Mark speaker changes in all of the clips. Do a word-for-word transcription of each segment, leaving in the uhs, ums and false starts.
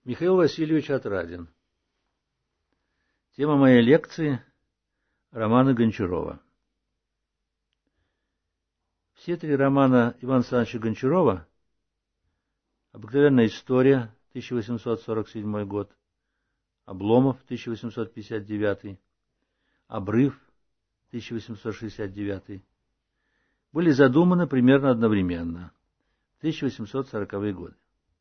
Speaker 1: Михаил Васильевич Отрадин. Тема моей лекции – романы Гончарова. Все три романа Ивана Александровича Гончарова «Обыкновенная история» тысяча восемьсот сорок седьмой год, «Обломов» тысяча восемьсот пятьдесят девятый, «Обрыв» тысяча восемьсот шестьдесят девятый были задуманы примерно одновременно, в тысяча восемьсот сороковые годы.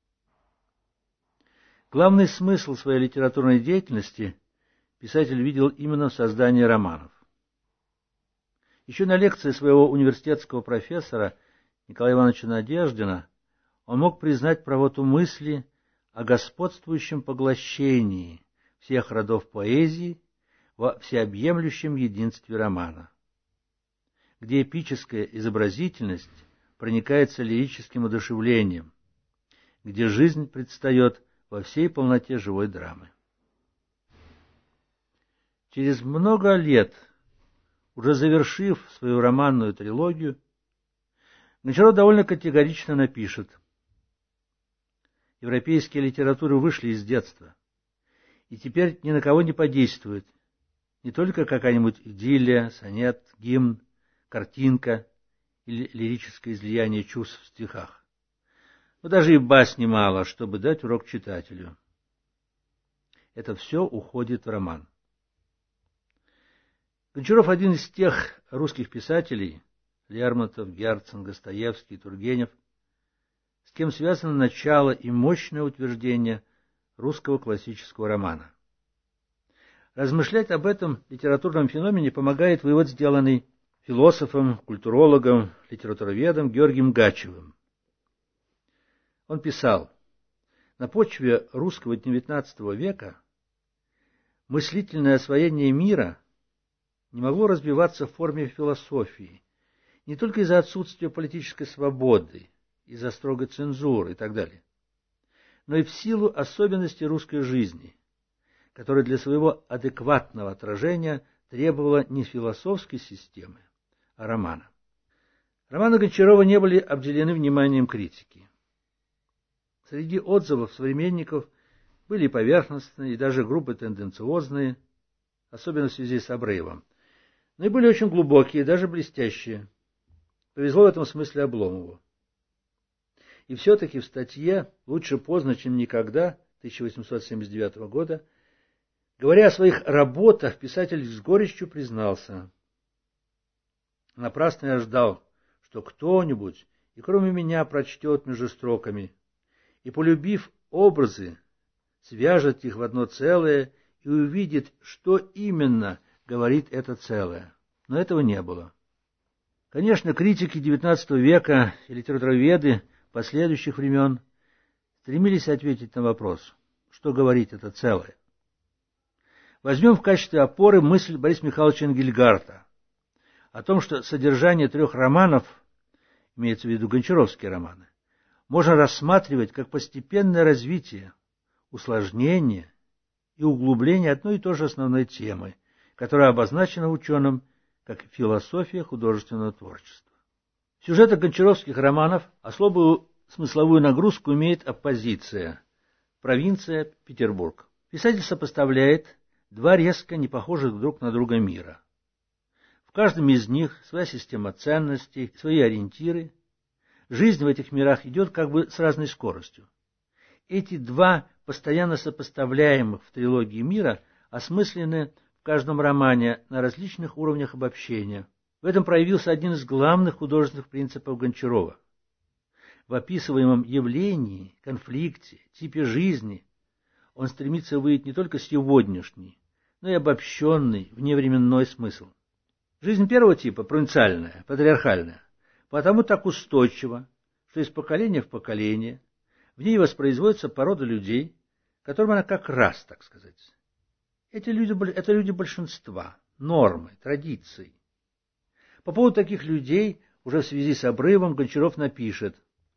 Speaker 1: Главный смысл своей литературной деятельности писатель видел именно в создании романов. Еще на лекции своего университетского профессора Николая Ивановича Надеждина он мог признать правоту мысли о господствующем поглощении всех родов поэзии во всеобъемлющем единстве романа, где эпическая изобразительность проникается лирическим одушевлением, где жизнь предстает во всей полноте живой драмы. Через много лет, уже завершив свою романную трилогию, Гончаров довольно категорично напишет: европейские литературы вышли из детства, и теперь ни на кого не подействуют не только какая-нибудь идиллия, сонет, гимн, картинка или лирическое излияние чувств в стихах, но даже и басни мало, чтобы дать урок читателю. Это все уходит в роман. Гончаров один из тех русских писателей, Лермонтов, Герцен, Достоевский, Тургенев, с кем связано начало и мощное утверждение русского классического романа. Размышлять об этом литературном феномене помогает вывод, сделанный философом, культурологом, литературоведом Георгием Гачевым. Он писал: на почве русского девятнадцатого века мыслительное освоение мира не могло развиваться в форме философии, не только из-за отсутствия политической свободы, из-за строгой цензуры и так далее, но и в силу особенностей русской жизни, которая для своего адекватного отражения требовала не философской системы, а романа. Романы Гончарова не были обделены вниманием критики. Среди отзывов современников были и поверхностные, и даже грубо тенденциозные, особенно в связи с «Обрывом», но и были очень глубокие, даже блестящие. Повезло в этом смысле Обломову. И все-таки в статье «Лучше поздно, чем никогда» тысяча восемьсот семьдесят девятого года, говоря о своих работах, писатель с горечью признался: напрасно я ждал, что кто-нибудь и кроме меня прочтет между строками, и, полюбив образы, свяжет их в одно целое и увидит, что именно говорит это целое. Но этого не было. Конечно, критики девятнадцатого века и литературоведы последующих времен стремились ответить на вопрос, что говорит это целое. Возьмем в качестве опоры мысль Бориса Михайловича Энгельгарта о том, что содержание трех романов, имеется в виду гончаровские романы, можно рассматривать как постепенное развитие, усложнение и углубление одной и той же основной темы, которая обозначена ученым как философия художественного творчества. В сюжетах гончаровских романов особую смысловую нагрузку имеет оппозиция – провинция, Петербург. Писатель сопоставляет два резко не похожих друг на друга мира. В каждом из них своя система ценностей, свои ориентиры. Жизнь в этих мирах идет как бы с разной скоростью. Эти два постоянно сопоставляемых в трилогии мира осмыслены в каждом романе на различных уровнях обобщения. В этом проявился один из главных художественных принципов Гончарова. В описываемом явлении, конфликте, типе жизни он стремится выявить не только сегодняшний, но и обобщенный, вневременной смысл. Жизнь первого типа, провинциальная, патриархальная, потому так устойчива, что из поколения в поколение в ней воспроизводится порода людей, которым она как раз, так сказать. Эти люди, это люди большинства, нормы, традиции. По поводу таких людей уже в связи с «Обрывом» Гончаров напишет: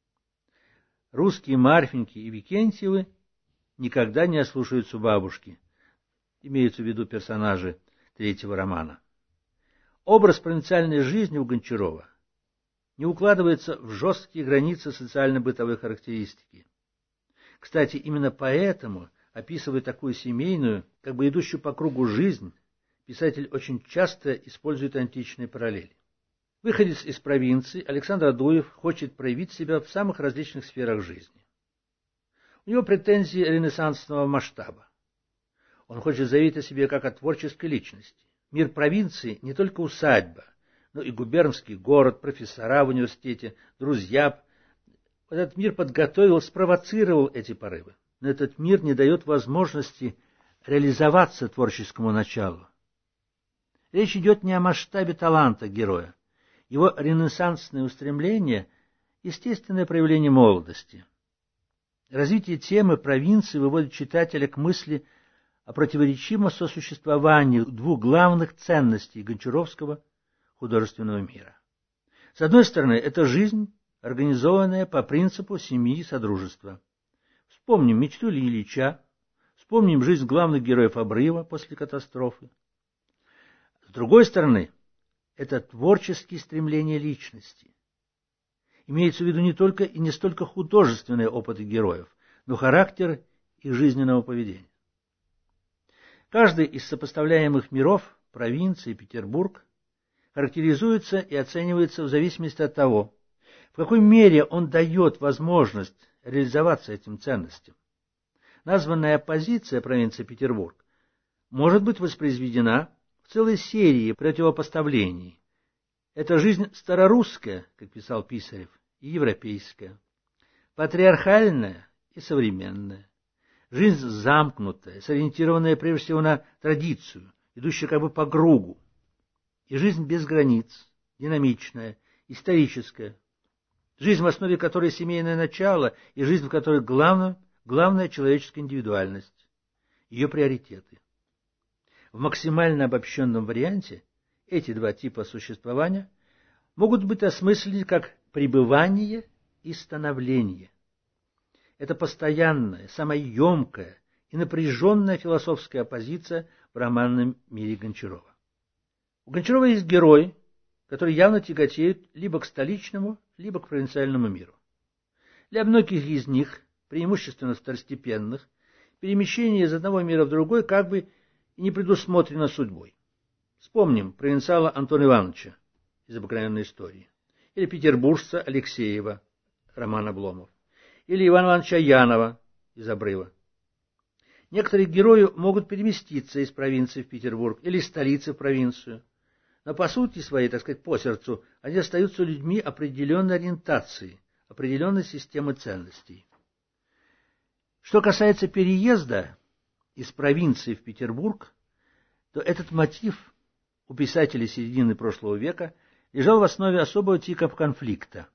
Speaker 1: русские Марфеньки и Викентьевы никогда не ослушаются бабушки, имеются в виду персонажи третьего романа. Образ провинциальной жизни у Гончарова не укладывается в жесткие границы социально-бытовой характеристики. К Кстати, именно поэтому, описывая такую семейную, как бы идущую по кругу жизнь, писатель очень часто использует античные параллели. Выходец из провинции, Александр Адуев хочет проявить себя в самых различных сферах жизни. У него претензии ренессансного масштаба. Он хочет заявить о себе как о творческой личности. Мир провинции не только усадьба, но и губернский город, профессора в университете, друзья. Этот мир подготовил, спровоцировал эти порывы. Но этот мир не дает возможности реализоваться творческому началу. Речь идет не о масштабе таланта героя. Его ренессансное устремление – естественное проявление молодости. Развитие темы провинции выводит читателя к мысли о противоречивом сосуществовании двух главных ценностей гончаровского художественного мира. С одной стороны, это жизнь, организованная по принципу семьи и содружества. Вспомним мечту Ильича, вспомним жизнь главных героев обрыва после катастрофы. С другой стороны, это творческие стремления личности. Имеется в виду не только и не столько художественные опыты героев, но характер их жизненного поведения. Каждый из сопоставляемых миров, провинции, Петербург, характеризуется и оценивается в зависимости от того, в какой мере он дает возможность реализоваться этим ценностям. Названная оппозиция провинции Петербург может быть воспроизведена в целой серии противопоставлений. Это жизнь старорусская, как писал Писарев, и европейская, патриархальная и современная, жизнь замкнутая, сориентированная прежде всего на традицию, идущая как бы по кругу, и жизнь без границ, динамичная, историческая, жизнь, в основе которой семейное начало, и жизнь, в которой главное, главная человеческая индивидуальность, ее приоритеты. В максимально обобщенном варианте эти два типа существования могут быть осмыслены как пребывание и становление. Это постоянная, самая емкая и напряженная философская оппозиция в романном мире Гончарова. У Гончарова есть герой, который явно тяготеет либо к столичному, либо к провинциальному миру. Для многих из них, преимущественно второстепенных, перемещение из одного мира в другой как бы и не предусмотрено судьбой. Вспомним провинциала Антона Ивановича из «Обыкновенной истории», или петербуржца Алексеева, роман Обломов, или Ивана Ивановича Янова из «Обрыва». Некоторые герои могут переместиться из провинции в Петербург или из столицы в провинцию, но по сути своей, так сказать, по сердцу, они остаются людьми определенной ориентации, определенной системы ценностей. Что касается переезда из провинции в Петербург, то этот мотив у писателей середины прошлого века лежал в основе особого типа конфликта.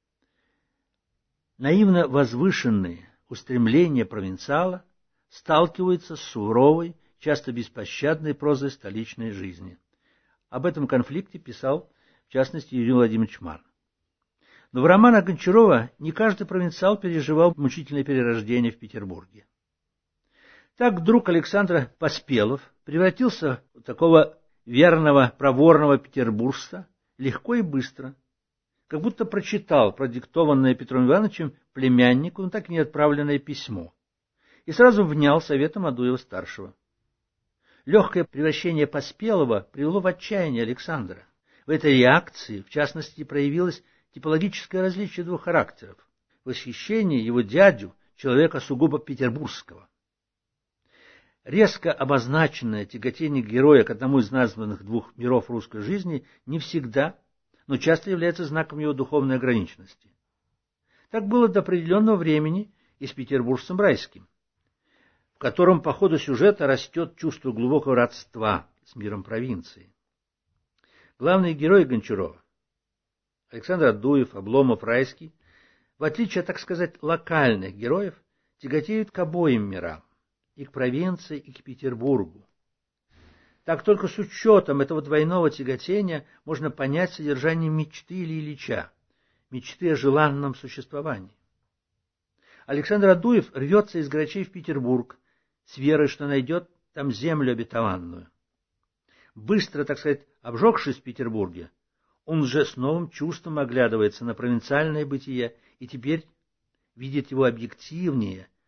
Speaker 1: Наивно возвышенные устремления провинциала сталкиваются с суровой, часто беспощадной прозой столичной жизни. Об этом конфликте писал, в частности, Юрий Владимирович Манн. Но в романах Гончарова не каждый провинциал переживал мучительное перерождение в Петербурге. Так друг Александра Поспелов превратился в такого верного, проворного петербуржца легко и быстро, как будто прочитал продиктованное Петром Ивановичем племяннику, но так и не отправленное письмо, и сразу внял советом Адуева-старшего. Легкое превращение Поспелова привело в отчаяние Александра. В этой реакции, в частности, проявилось типологическое различие двух характеров – восхищение его дядю, человека сугубо петербургского. Резко обозначенное тяготение героя к одному из названных двух миров русской жизни не всегда, но часто является знаком его духовной ограниченности. Так было до определенного времени и с петербуржцем Райским, в котором по ходу сюжета растет чувство глубокого родства с миром провинции. Главные герои Гончарова – Александр Адуев, Обломов, Райский, в отличие от, так сказать, локальных героев, тяготеют к обоим мирам, и к провинции, и к Петербургу. Так только с учетом этого двойного тяготения можно понять содержание мечты Ильича, мечты о желанном существовании. Александр Адуев рвется из Грачей в Петербург с верой, что найдет там землю обетованную. Быстро, так сказать, обжегшись в Петербурге, он уже с новым чувством оглядывается на провинциальное бытие и теперь видит его объективнее,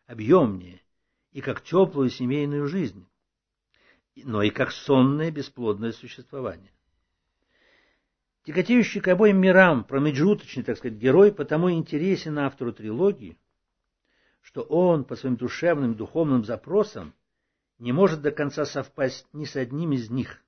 Speaker 1: объемнее и как теплую семейную жизнь, но и как сонное бесплодное существование. Тяготеющий к обоим мирам промежуточный, так сказать, герой потому интересен автору трилогии, что он по своим душевным духовным запросам не может до конца совпасть ни с одним из них.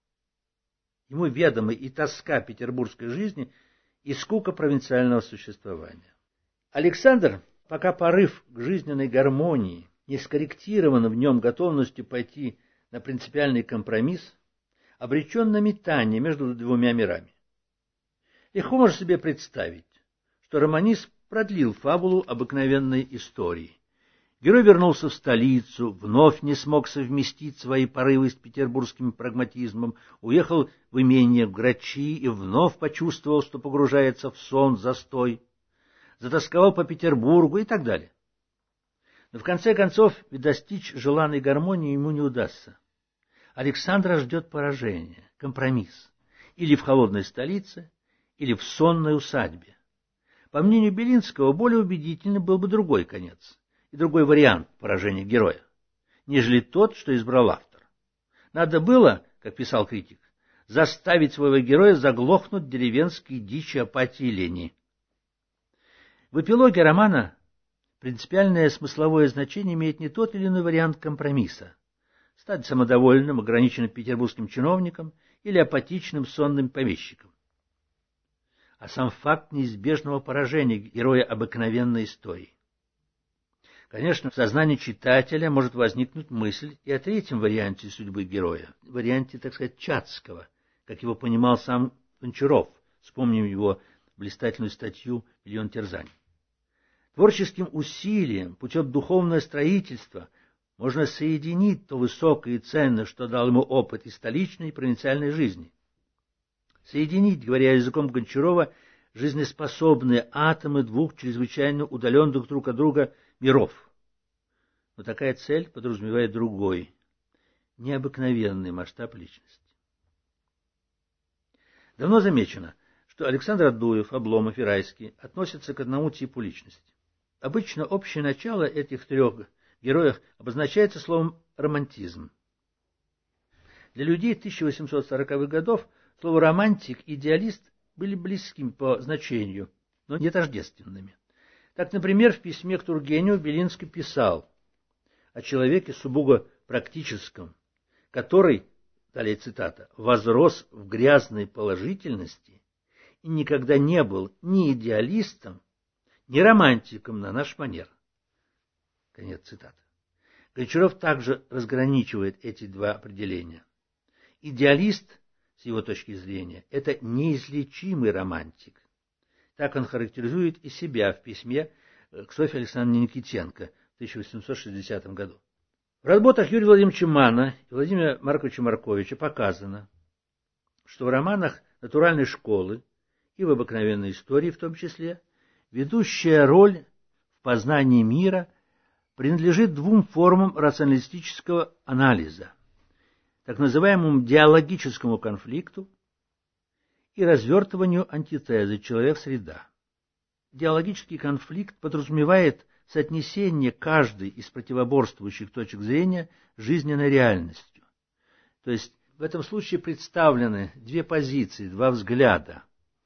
Speaker 1: Ему ведомы и тоска петербургской жизни, и скука провинциального существования. Александр, пока порыв к жизненной гармонии не скорректирован в нем готовностью пойти на принципиальный компромисс, обречен на метание между двумя мирами. Легко можно себе представить, что романист продлил фабулу обыкновенной истории. Герой вернулся в столицу, вновь не смог совместить свои порывы с петербургским прагматизмом, уехал в имение в Грачи и вновь почувствовал, что погружается в сон, застой, затасковал по Петербургу и так далее. Но в конце концов достичь желанной гармонии ему не удастся. Александра ждет поражение, компромисс, или в холодной столице, или в сонной усадьбе. По мнению Белинского, более убедительным был бы другой конец и другой вариант поражения героя, нежели тот, что избрал автор. Надо было, как писал критик, заставить своего героя заглохнуть деревенской дичи, апатии и лени. В эпилоге романа принципиальное смысловое значение имеет не тот или иной вариант компромисса — стать самодовольным, ограниченным петербургским чиновником или апатичным сонным помещиком, а сам факт неизбежного поражения героя обыкновенной истории. Конечно, в сознании читателя может возникнуть мысль и о третьем варианте судьбы героя, варианте, так сказать, Чацкого, как его понимал сам Гончаров. Вспомним его блистательную статью «Миллион терзаний». Творческим усилием, путем духовного строительства, можно соединить то высокое и ценное, что дал ему опыт и столичной, и провинциальной жизни. Соединить, говоря языком Гончарова, жизнеспособные атомы двух чрезвычайно удаленных друг от друга миров. Но такая цель подразумевает другой, необыкновенный масштаб личности. Давно замечено, что Александр Адуев, Обломов и Райский относятся к одному типу личности. Обычно общее начало этих трех героев обозначается словом «романтизм». Для людей тысяча восемьсот сороковых годов слово «романтик» и «идеалист» были близкими по значению, но не тождественными. Так, например, в письме к Тургеневу Белинский писал о человеке сугубо практическом, который, далее цитата, «возрос в грязной положительности и никогда не был ни идеалистом, ни романтиком на наш манер». Конец цитаты. Гончаров также разграничивает эти два определения. Идеалист, с его точки зрения, это неизлечимый романтик. Так он характеризует и себя в письме к Софье Александровне Никитенко в тысяча восемьсот шестидесятом году. В работах Юрия Владимировича Манна и Владимира Марковича Марковича показано, что в романах натуральной школы и в обыкновенной истории в том числе ведущая роль в познании мира принадлежит двум формам рационалистического анализа, так называемому диалогическому конфликту и развертыванию антитезы «человек-среда». Диалогический конфликт подразумевает соотнесение каждой из противоборствующих точек зрения с жизненной реальностью. То есть в этом случае представлены две позиции, два взгляда,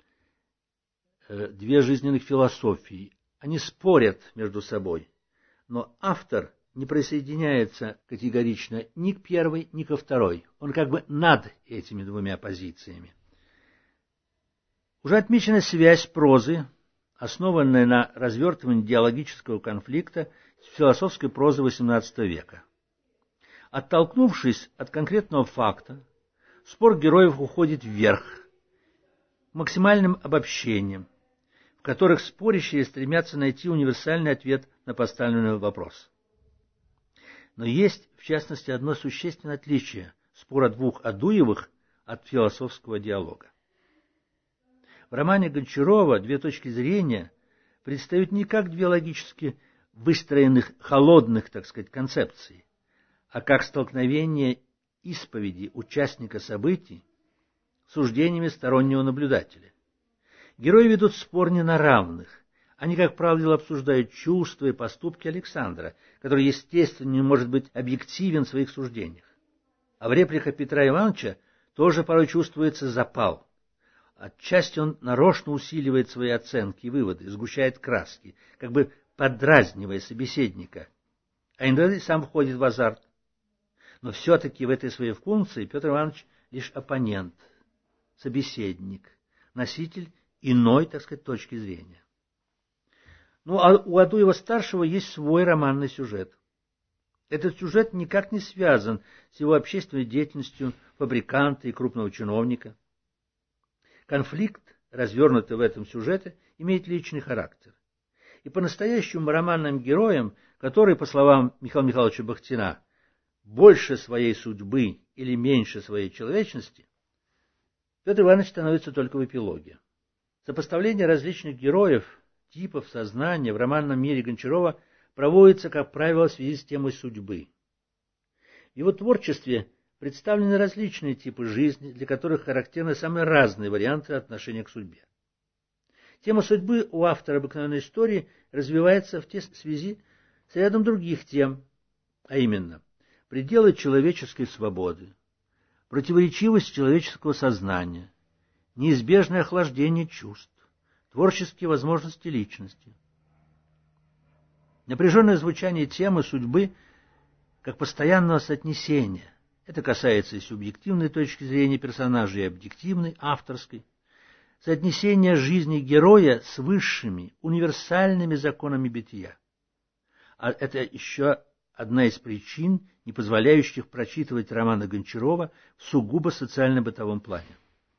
Speaker 1: две жизненных философии. Они спорят между собой, но автор не присоединяется категорично ни к первой, ни ко второй. Он как бы над этими двумя позициями. Уже отмечена связь прозы, основанная на развертывании диалогического конфликта, с философской прозой восемнадцатого века. Оттолкнувшись от конкретного факта, спор героев уходит вверх, к максимальным обобщениям, в которых спорящие стремятся найти универсальный ответ на поставленный вопрос. Но есть, в частности, одно существенное отличие спора двух Адуевых от философского диалога. В романе Гончарова две точки зрения предстают не как две логически выстроенных, холодных, так сказать, концепции, а как столкновение исповеди участника событий с суждениями стороннего наблюдателя. Герои ведут спор не на равных, Они, как правило, обсуждают чувства и поступки Александра, который, естественно, не может быть объективен в своих суждениях. А в репликах Петра Ивановича тоже порой чувствуется запал. Отчасти он нарочно усиливает свои оценки и выводы, сгущает краски, как бы подразнивая собеседника, а иногда и сам входит в азарт. Но все-таки в этой своей функции Петр Иванович лишь оппонент, собеседник, носитель иной, так сказать, точки зрения. Ну, а у Адуева-старшего есть свой романный сюжет. Этот сюжет никак не связан с его общественной деятельностью фабриканта и крупного чиновника. Конфликт, развернутый в этом сюжете, имеет личный характер. И по-настоящему романным героем, который, по словам Михаила Михайловича Бахтина, больше своей судьбы или меньше своей человечности, Петр Иванович становится только в эпилоге. Сопоставление различных героев, типов сознания в романном мире Гончарова проводится, как правило, в связи с темой судьбы. В его творчестве представлены различные типы жизни, для которых характерны самые разные варианты отношения к судьбе. Тема судьбы у автора обыкновенной истории развивается в тесной связи с рядом других тем, а именно пределы человеческой свободы, противоречивость человеческого сознания, неизбежное охлаждение чувств, творческие возможности личности. Напряженное звучание темы судьбы как постоянного соотнесения. Это касается и субъективной точки зрения персонажа, и объективной, авторской. Соотнесение жизни героя с высшими, универсальными законами бытия. А это еще одна из причин, не позволяющих прочитывать романы Гончарова в сугубо социально-бытовом плане.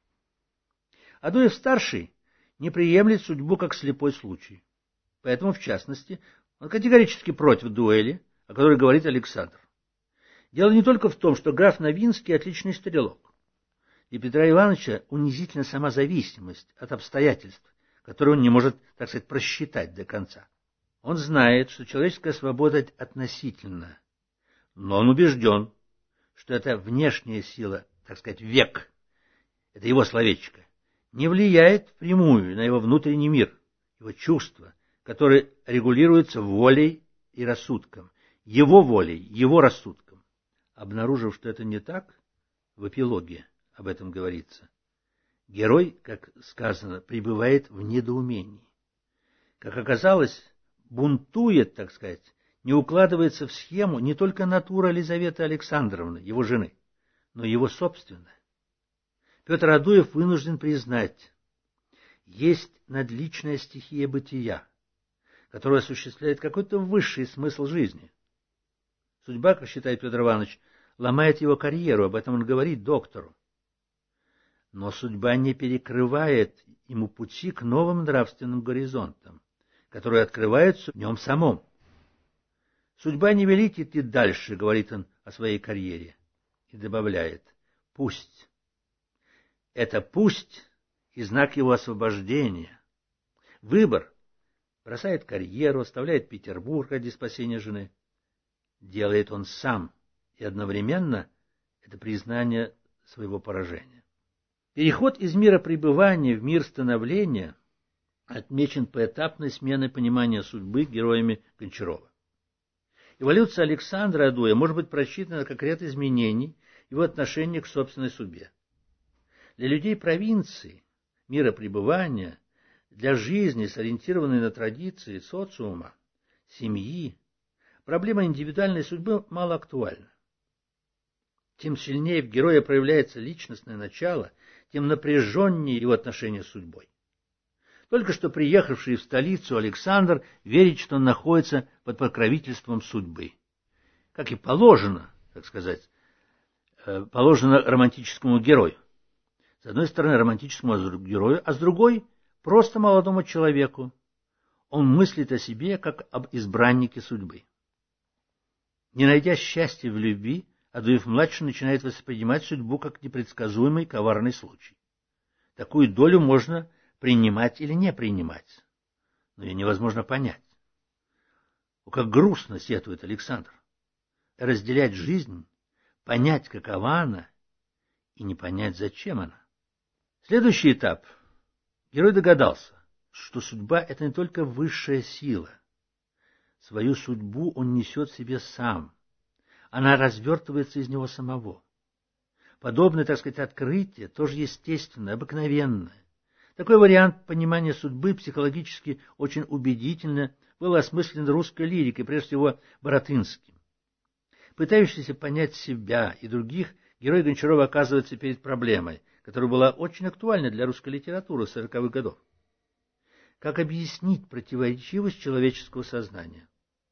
Speaker 1: Адуев-старший не приемлет судьбу как слепой случай. Поэтому, в частности, он категорически против дуэли, о которой говорит Александр. Дело не только в том, что граф Новинский отличный стрелок. Для Петра Ивановича унизительна сама зависимость от обстоятельств, которые он не может, так сказать, просчитать до конца. Он знает, что человеческая свобода относительна, но он убежден, что эта внешняя сила, так сказать, век, это его словечко, не влияет впрямую на его внутренний мир, его чувства, которые регулируются волей и рассудком, его волей, его рассудком. Обнаружив, что это не так, в эпилоге об этом говорится, герой, как сказано, пребывает в недоумении. Как оказалось, бунтует, так сказать, не укладывается в схему не только натура Лизаветы Александровны, его жены, но и его собственная. Петр Адуев вынужден признать, есть надличная стихия бытия, которая осуществляет какой-то высший смысл жизни. Судьба, как считает Петр Иванович, ломает его карьеру, об этом он говорит доктору. Но судьба не перекрывает ему пути к новым нравственным горизонтам, которые открываются в нем самом. Судьба не велит идти дальше, говорит он о своей карьере, и добавляет, пусть. Это пусть и знак его освобождения. Выбор. Бросает карьеру, оставляет Петербург ради спасения жены. Делает он сам, и одновременно это признание своего поражения. Переход из мира пребывания в мир становления отмечен поэтапной сменой понимания судьбы героями Гончарова. Эволюция Александра Адуева может быть просчитана как ряд изменений его отношения к собственной судьбе. Для людей провинции, мира пребывания, для жизни, сориентированной на традиции социума, семьи, проблема индивидуальной судьбы мало актуальна. Тем сильнее в герое проявляется личностное начало, тем напряженнее его отношения с судьбой. Только что приехавший в столицу Александр верит, что он находится под покровительством судьбы. Как и положено, так сказать, положено романтическому герою. С одной стороны, романтическому герою, а с другой – просто молодому человеку. Он мыслит о себе, как об избраннике судьбы. Не найдя счастья в любви, Адуев-младший начинает воспринимать судьбу как непредсказуемый коварный случай. Такую долю можно принимать или не принимать, но ее невозможно понять. О, как грустно сетует Александр. Разделять жизнь, понять, какова она, и не понять, зачем она. Следующий этап. Герой догадался, что судьба — это не только высшая сила. Свою судьбу он несет в себе сам. Она развертывается из него самого. Подобное, так сказать, открытие тоже естественное, обыкновенное. Такой вариант понимания судьбы психологически очень убедительно был осмыслен русской лирикой, прежде всего Баратынским. Пытающийся понять себя и других, герой Гончарова оказывается перед проблемой, которая была очень актуальна для русской литературы сороковых годов. Как объяснить противоречивость человеческого сознания?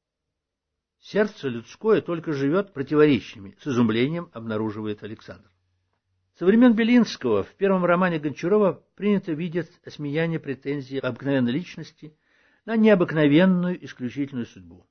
Speaker 1: Сердце людское только живет противоречиями, с изумлением обнаруживает Александр. Со времен Белинского в первом романе Гончарова принято видеть осмеяние претензий обыкновенной личности на необыкновенную исключительную судьбу.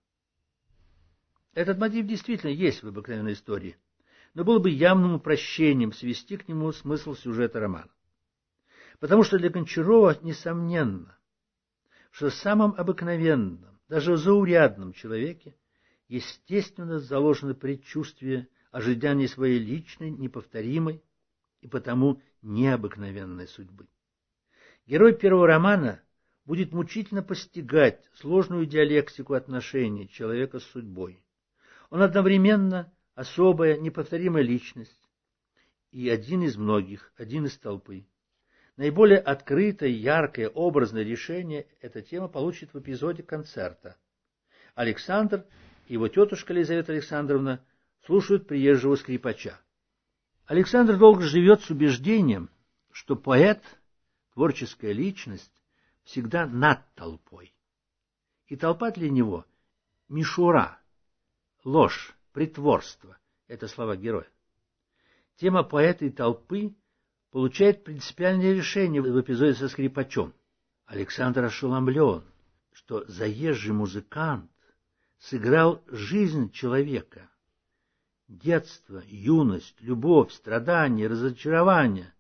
Speaker 1: Этот мотив действительно есть в обыкновенной истории, но было бы явным упрощением свести к нему смысл сюжета романа. Потому что для Гончарова несомненно, что в самом обыкновенном, даже заурядном человеке естественно заложено предчувствие ожидания своей личной, неповторимой и потому необыкновенной судьбы. Герой первого романа будет мучительно постигать сложную диалектику отношений человека с судьбой. Он одновременно особая, неповторимая личность и один из многих, один из толпы. Наиболее открытое, яркое, образное решение эта тема получит в эпизоде концерта. Александр и его тетушка Лизавета Александровна слушают приезжего скрипача. Александр долго живет с убеждением, что поэт, творческая личность, всегда над толпой. И толпа для него — мишура, ложь, притворство — это слова героя. Тема поэта и толпы получает принципиальное решение в эпизоде со скрипачом. Александр ошеломлен, что заезжий музыкант сыграл жизнь человека. Детство, юность, любовь, страдания, разочарование.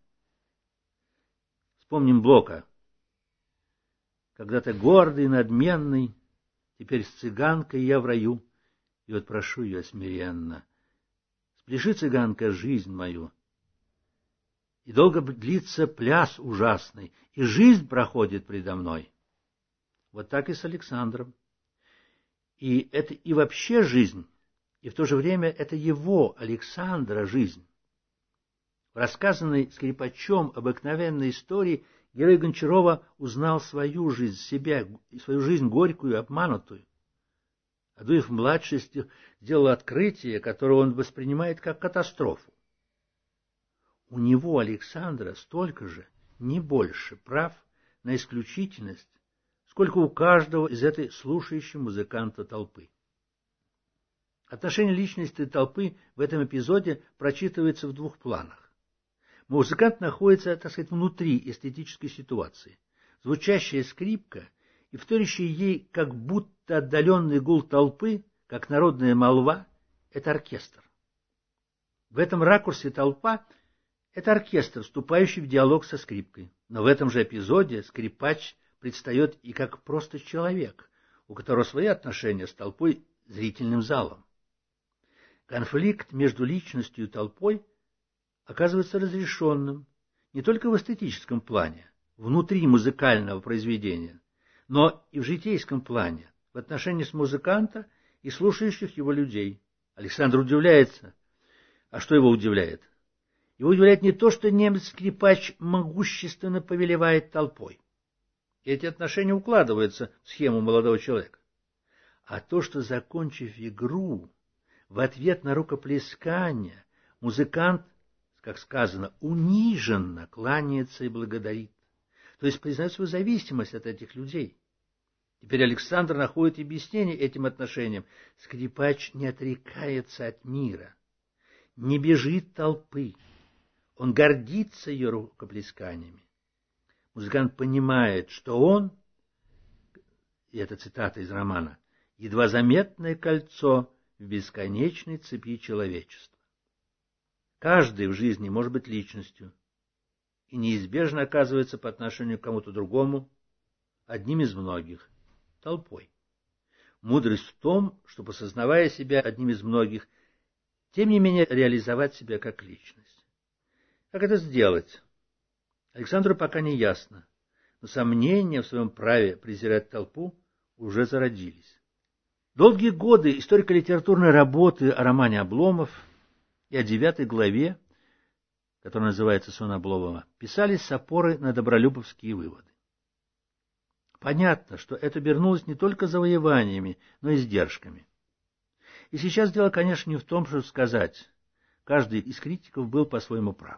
Speaker 1: Вспомним Блока. Когда-то гордый, надменный, теперь с цыганкой я в раю, и вот прошу ее смиренно. Спляши, цыганка, жизнь мою. И долго длится пляс ужасный, и жизнь проходит предо мной. Вот так и с Александром. И это и вообще жизнь, и в то же время это его, Александра, жизнь. В рассказанной скрипачом обыкновенной истории герой Гончарова узнал свою жизнь, себя, свою жизнь горькую, обманутую. Адуев-младший сделал открытие, которое он воспринимает как катастрофу. У него, Александра, столько же, не больше, прав на исключительность, сколько у каждого из этой слушающей музыканта толпы. Отношение личности и толпы в этом эпизоде прочитывается в двух планах. Музыкант находится, так сказать, внутри эстетической ситуации. Звучащая скрипка и вторящий ей как будто отдаленный гул толпы, как народная молва, — это оркестр. В этом ракурсе толпа — это оркестр, вступающий в диалог со скрипкой. Но в этом же эпизоде скрипач предстает и как просто человек, у которого свои отношения с толпой, зрительным залом. Конфликт между личностью и толпой оказывается разрешенным не только в эстетическом плане, внутри музыкального произведения, но и в житейском плане, в отношении с музыканта и слушающих его людей. Александр удивляется. А что его удивляет? Его удивляет не то, что немец-скрипач могущественно повелевает толпой. Эти отношения укладываются в схему молодого человека. А то, что, закончив игру, в ответ на рукоплескание, музыкант, как сказано, униженно кланяется и благодарит. То есть признает свою зависимость от этих людей. Теперь Александр находит объяснение этим отношениям. Скрипач не отрекается от мира, не бежит толпы. Он гордится ее рукоплесканиями. Музыкант понимает, что он, и это цитата из романа, едва заметное кольцо в бесконечной цепи человечества. Каждый в жизни может быть личностью и неизбежно оказывается по отношению к кому-то другому одним из многих, толпой. Мудрость в том, чтобы, осознавая себя одним из многих, тем не менее реализовать себя как личность. Как это сделать? Александру пока не ясно, но сомнения в своем праве презирать толпу уже зародились. Долгие годы историко-литературной работы о романе Обломов и о девятой главе, которая называется «Сон Обломова», писались с опорой на добролюбовские выводы. Понятно, что это обернулось не только завоеваниями, но и издержками. И сейчас дело, конечно, не в том, что сказать, каждый из критиков был по-своему прав.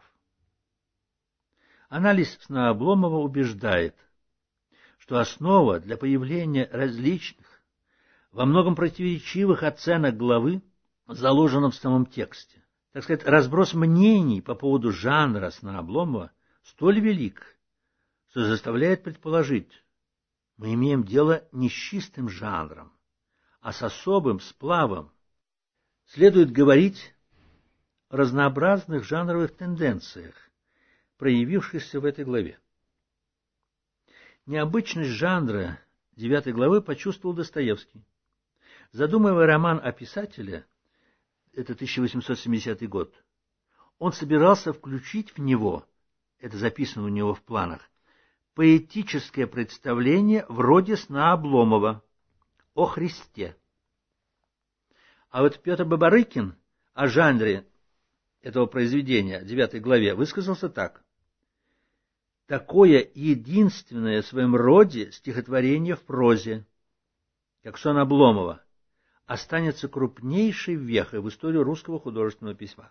Speaker 1: Анализ «Сна Обломова» убеждает, что основа для появления различных, во многом противоречивых оценок главы заложена в самом тексте. Так сказать, разброс мнений по поводу жанра «Сна Обломова» столь велик, что заставляет предположить, мы имеем дело не с чистым жанром, а с особым сплавом. Следует говорить о разнообразных жанровых тенденциях, проявившихся в этой главе. Необычность жанра девятой главы почувствовал Достоевский. Задумывая роман о писателе, это тысяча восемьсот семидесятый год, он собирался включить в него, это записано у него в планах, поэтическое представление вроде «Сна Обломова» о Христе. А вот Петр Бабарыкин о жанре этого произведения, девятой главе, высказался так. Такое единственное в своем роде стихотворение в прозе, как «Сон Обломова», останется крупнейшей вехой в историю русского художественного письма.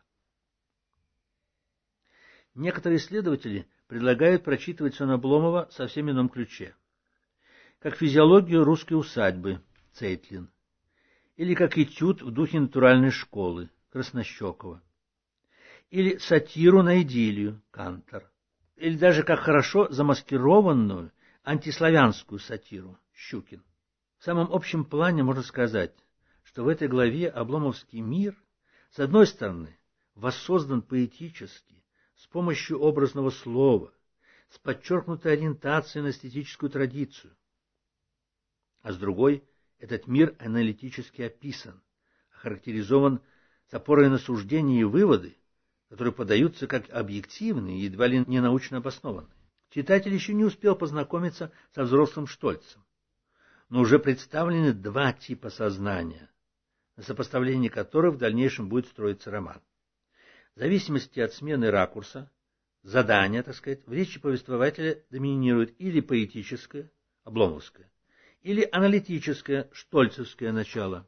Speaker 1: Некоторые исследователи предлагают прочитывать «Сон Обломова» в совсем ином ключе, как физиологию русской усадьбы Цейтлин, или как этюд в духе натуральной школы Краснощекова, или сатиру на идиллию Кантор, или даже как хорошо замаскированную антиславянскую сатиру Щукин. В самом общем плане можно сказать, что в этой главе обломовский мир, с одной стороны, воссоздан поэтически, с помощью образного слова, с подчеркнутой ориентацией на эстетическую традицию, а с другой, этот мир аналитически описан, охарактеризован с опорой на суждения и выводы, которые подаются как объективные и едва ли не научно обоснованные. Читатель еще не успел познакомиться со взрослым Штольцем, но уже представлены два типа сознания, на сопоставлении которых в дальнейшем будет строиться роман. В зависимости от смены ракурса, задания, так сказать, в речи повествователя доминирует или поэтическое, обломовское, или аналитическое, штольцевское начало.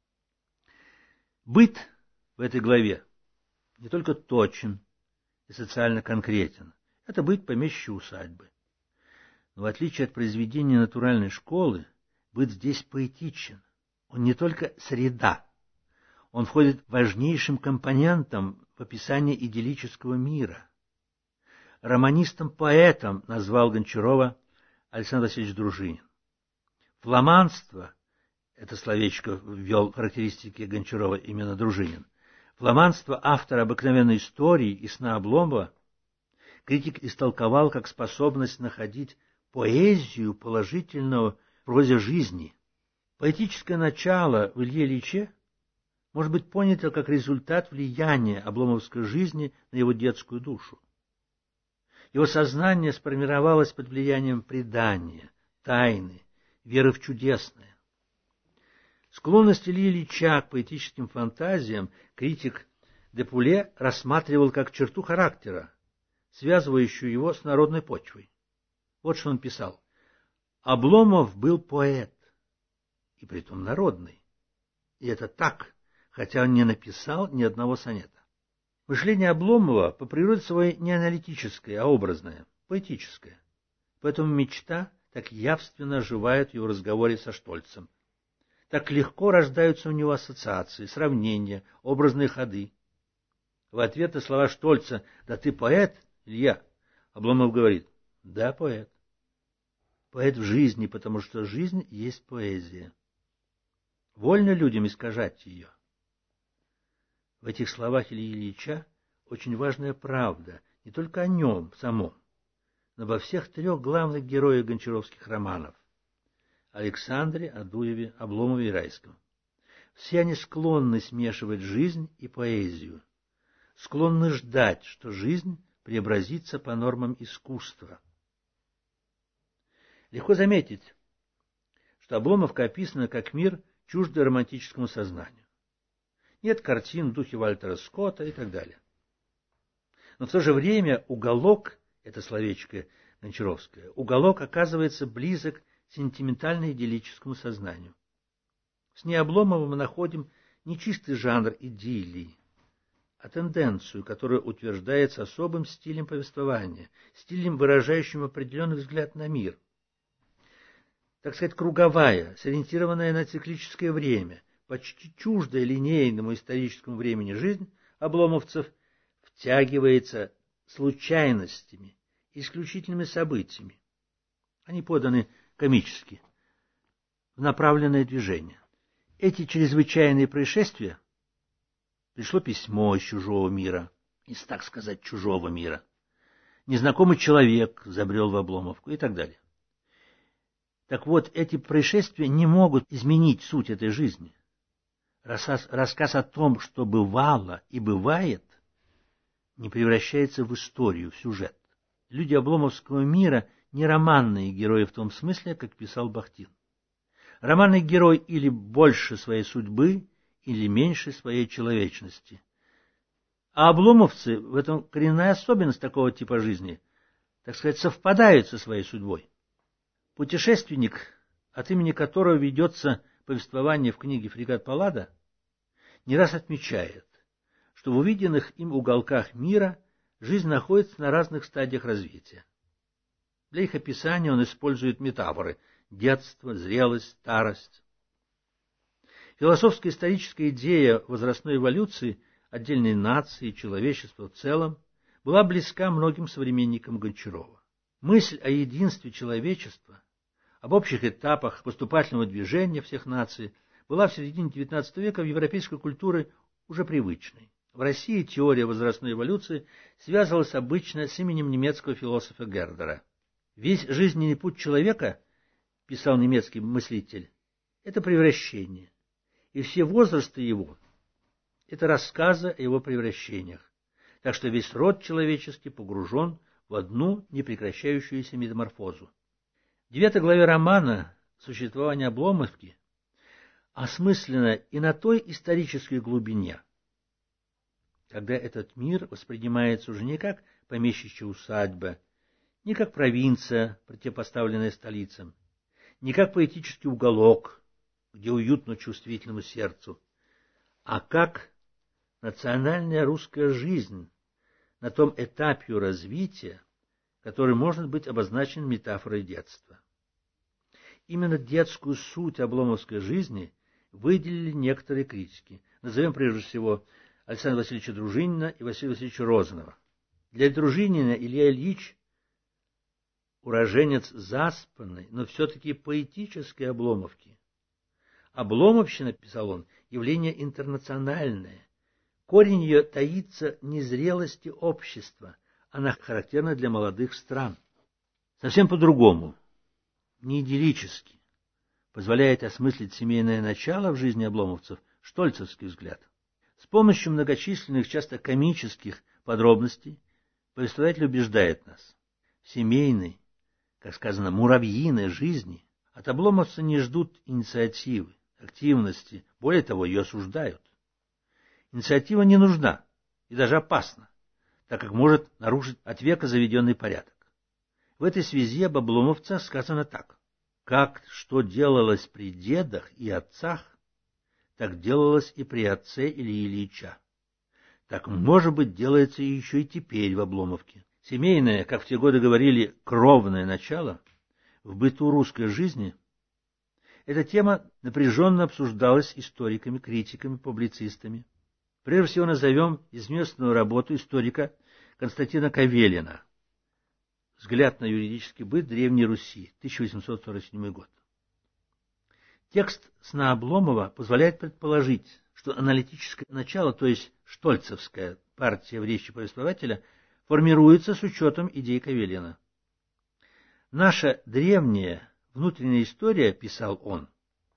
Speaker 1: Быт в этой главе не только точен и социально конкретен, это быт помещичьей усадьбы. Но в отличие от произведения натуральной школы, быт здесь поэтичен. Он не только среда, он входит важнейшим компонентом в описание идиллического мира. Романистом-поэтом назвал Гончарова Александр Васильевич Дружинин. Фламандство, это словечко ввел в характеристики Гончарова именно Дружинин, фламандство автора обыкновенной истории и «Сна Обломова» критик истолковал как способность находить поэзию положительного в прозе жизни. Поэтическое начало в Илье Ильиче может быть понято как результат влияния обломовской жизни на его детскую душу. Его сознание сформировалось под влиянием предания, тайны, веры в чудесное. Склонность Ильи Ильича к поэтическим фантазиям критик Депуле рассматривал как черту характера, связывающую его с народной почвой. Вот что он писал. Обломов был поэт, и притом народный. И это так, хотя он не написал ни одного сонета. Мышление Обломова по природе своей не аналитическое, а образное, поэтическое. Поэтому мечта так явственно оживает в его разговоре со Штольцем. Так легко рождаются у него ассоциации, сравнения, образные ходы. В ответ на слова Штольца «Да ты поэт, Илья?» Обломов говорит «Да, поэт». Поэт в жизни, потому что жизнь есть поэзия. Вольно людям искажать ее. В этих словах Ильи Ильича очень важная правда, не только о нем самом, но обо всех трех главных героях гончаровских романов – Александре, Адуеве, Обломове и Райском. Все они склонны смешивать жизнь и поэзию, склонны ждать, что жизнь преобразится по нормам искусства. Легко заметить, что Обломовка описана как мир, чуждый романтическому сознанию. Нет картин в духе Вальтера Скотта и так далее. Но в то же время уголок, это словечко Гончаровское, уголок оказывается близок к сентиментально-идиллическому сознанию. С ней Обломова мы находим не чистый жанр идиллии, а тенденцию, которая утверждается особым стилем повествования, стилем, выражающим определенный взгляд на мир. Так сказать, круговая, сориентированная на циклическое время, почти чуждая линейному историческому времени жизнь обломовцев втягивается случайностями, исключительными событиями. Они поданы комически, в направленное движение. Эти чрезвычайные происшествия — пришло письмо из чужого мира, из, так сказать, чужого мира, незнакомый человек забрел в Обломовку и так далее. Так вот, эти происшествия не могут изменить суть этой жизни. Рассказ, рассказ о том, что бывало и бывает, не превращается в историю, в сюжет. Люди Обломовского мира не романные герои в том смысле, как писал Бахтин. Романный герой или больше своей судьбы, или меньше своей человечности. А обломовцы, в этом коренная особенность такого типа жизни, так сказать, совпадают со своей судьбой. Путешественник, от имени которого ведется повествование в книге «Фрегат Паллада», не раз отмечает, что в увиденных им уголках мира жизнь находится на разных стадиях развития. Для их описания он использует метафоры – детство, зрелость, старость. Философская историческая идея возрастной эволюции отдельной нации и человечества в целом была близка многим современникам Гончарова. Мысль о единстве человечества, об общих этапах поступательного движения всех наций была в середине девятнадцатого века в европейской культуре уже привычной. В России теория возрастной эволюции связывалась обычно с именем немецкого философа Гердера. Весь жизненный путь человека, писал немецкий мыслитель, это превращение, и все возрасты его – это рассказы о его превращениях, так что весь род человеческий погружен в одну непрекращающуюся метаморфозу. В девятой главе романа «Существование Обломовки» осмысленно и на той исторической глубине, когда этот мир воспринимается уже не как помещичья усадьба, не как провинция, противопоставленная столицам, не как поэтический уголок, где уютно чувствительному сердцу, а как национальная русская жизнь на том этапе развития, который может быть обозначен метафорой детства. Именно детскую суть обломовской жизни выделили некоторые критики. Назовем прежде всего Александра Васильевича Дружинина и Василия Васильевича Розанова. Для Дружинина Илья Ильич уроженец заспанной, но все-таки поэтической Обломовки. Обломовщина, писал он, явление интернациональное. Корень ее таится в незрелости общества. Она характерна для молодых стран. Совсем по-другому, не идиллически, позволяет осмыслить семейное начало в жизни обломовцев штольцевский взгляд. С помощью многочисленных, часто комических подробностей повествователь убеждает нас. В семейной, как сказано, муравьиной жизни от обломовца не ждут инициативы, активности, более того, ее осуждают. Инициатива не нужна и даже опасна, так как может нарушить от века заведенный порядок. В этой связи об обломовцах сказано так. Как что делалось при дедах и отцах, так делалось и при отце Ильи Ильича. Так, может быть, делается и еще и теперь в Обломовке. Семейное, как в те годы говорили, кровное начало в быту русской жизни, эта тема напряженно обсуждалась историками, критиками, публицистами. Прежде всего назовем известную работу историка Константина Кавелина «Взгляд на юридический быт Древней Руси», тысяча восемьсот сорок седьмой год. Текст сна Обломова позволяет предположить, что аналитическое начало, то есть штольцевская партия в речи повествователя, формируется с учетом идей Кавелина. Наша древняя внутренняя история, писал он,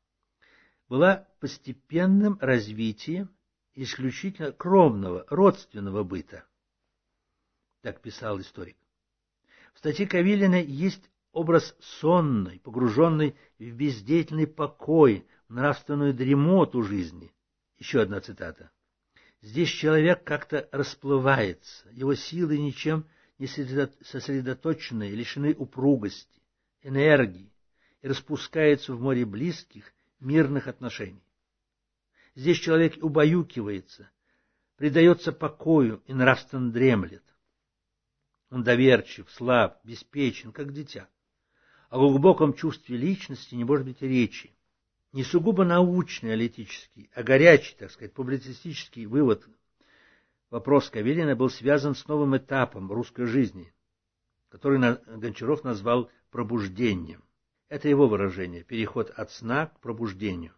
Speaker 1: была постепенным развитием исключительно кровного, родственного быта. Так писал историк. В статье Кавелина есть образ сонной, погруженной в бездеятельный покой, в нравственную дремоту жизни. Еще одна цитата. Здесь человек как-то расплывается, его силы ничем не сосредоточенные, лишены упругости, энергии и распускается в море близких, мирных отношений. Здесь человек убаюкивается, предается покою и нравственно дремлет. Он доверчив, слаб, беспечен, как дитя. О глубоком чувстве личности не может быть и речи. Не сугубо научный, аналитический, а горячий, так сказать, публицистический вывод. Вопрос Кавелина был связан с новым этапом русской жизни, который Гончаров назвал пробуждением. Это его выражение, переход от сна к пробуждению.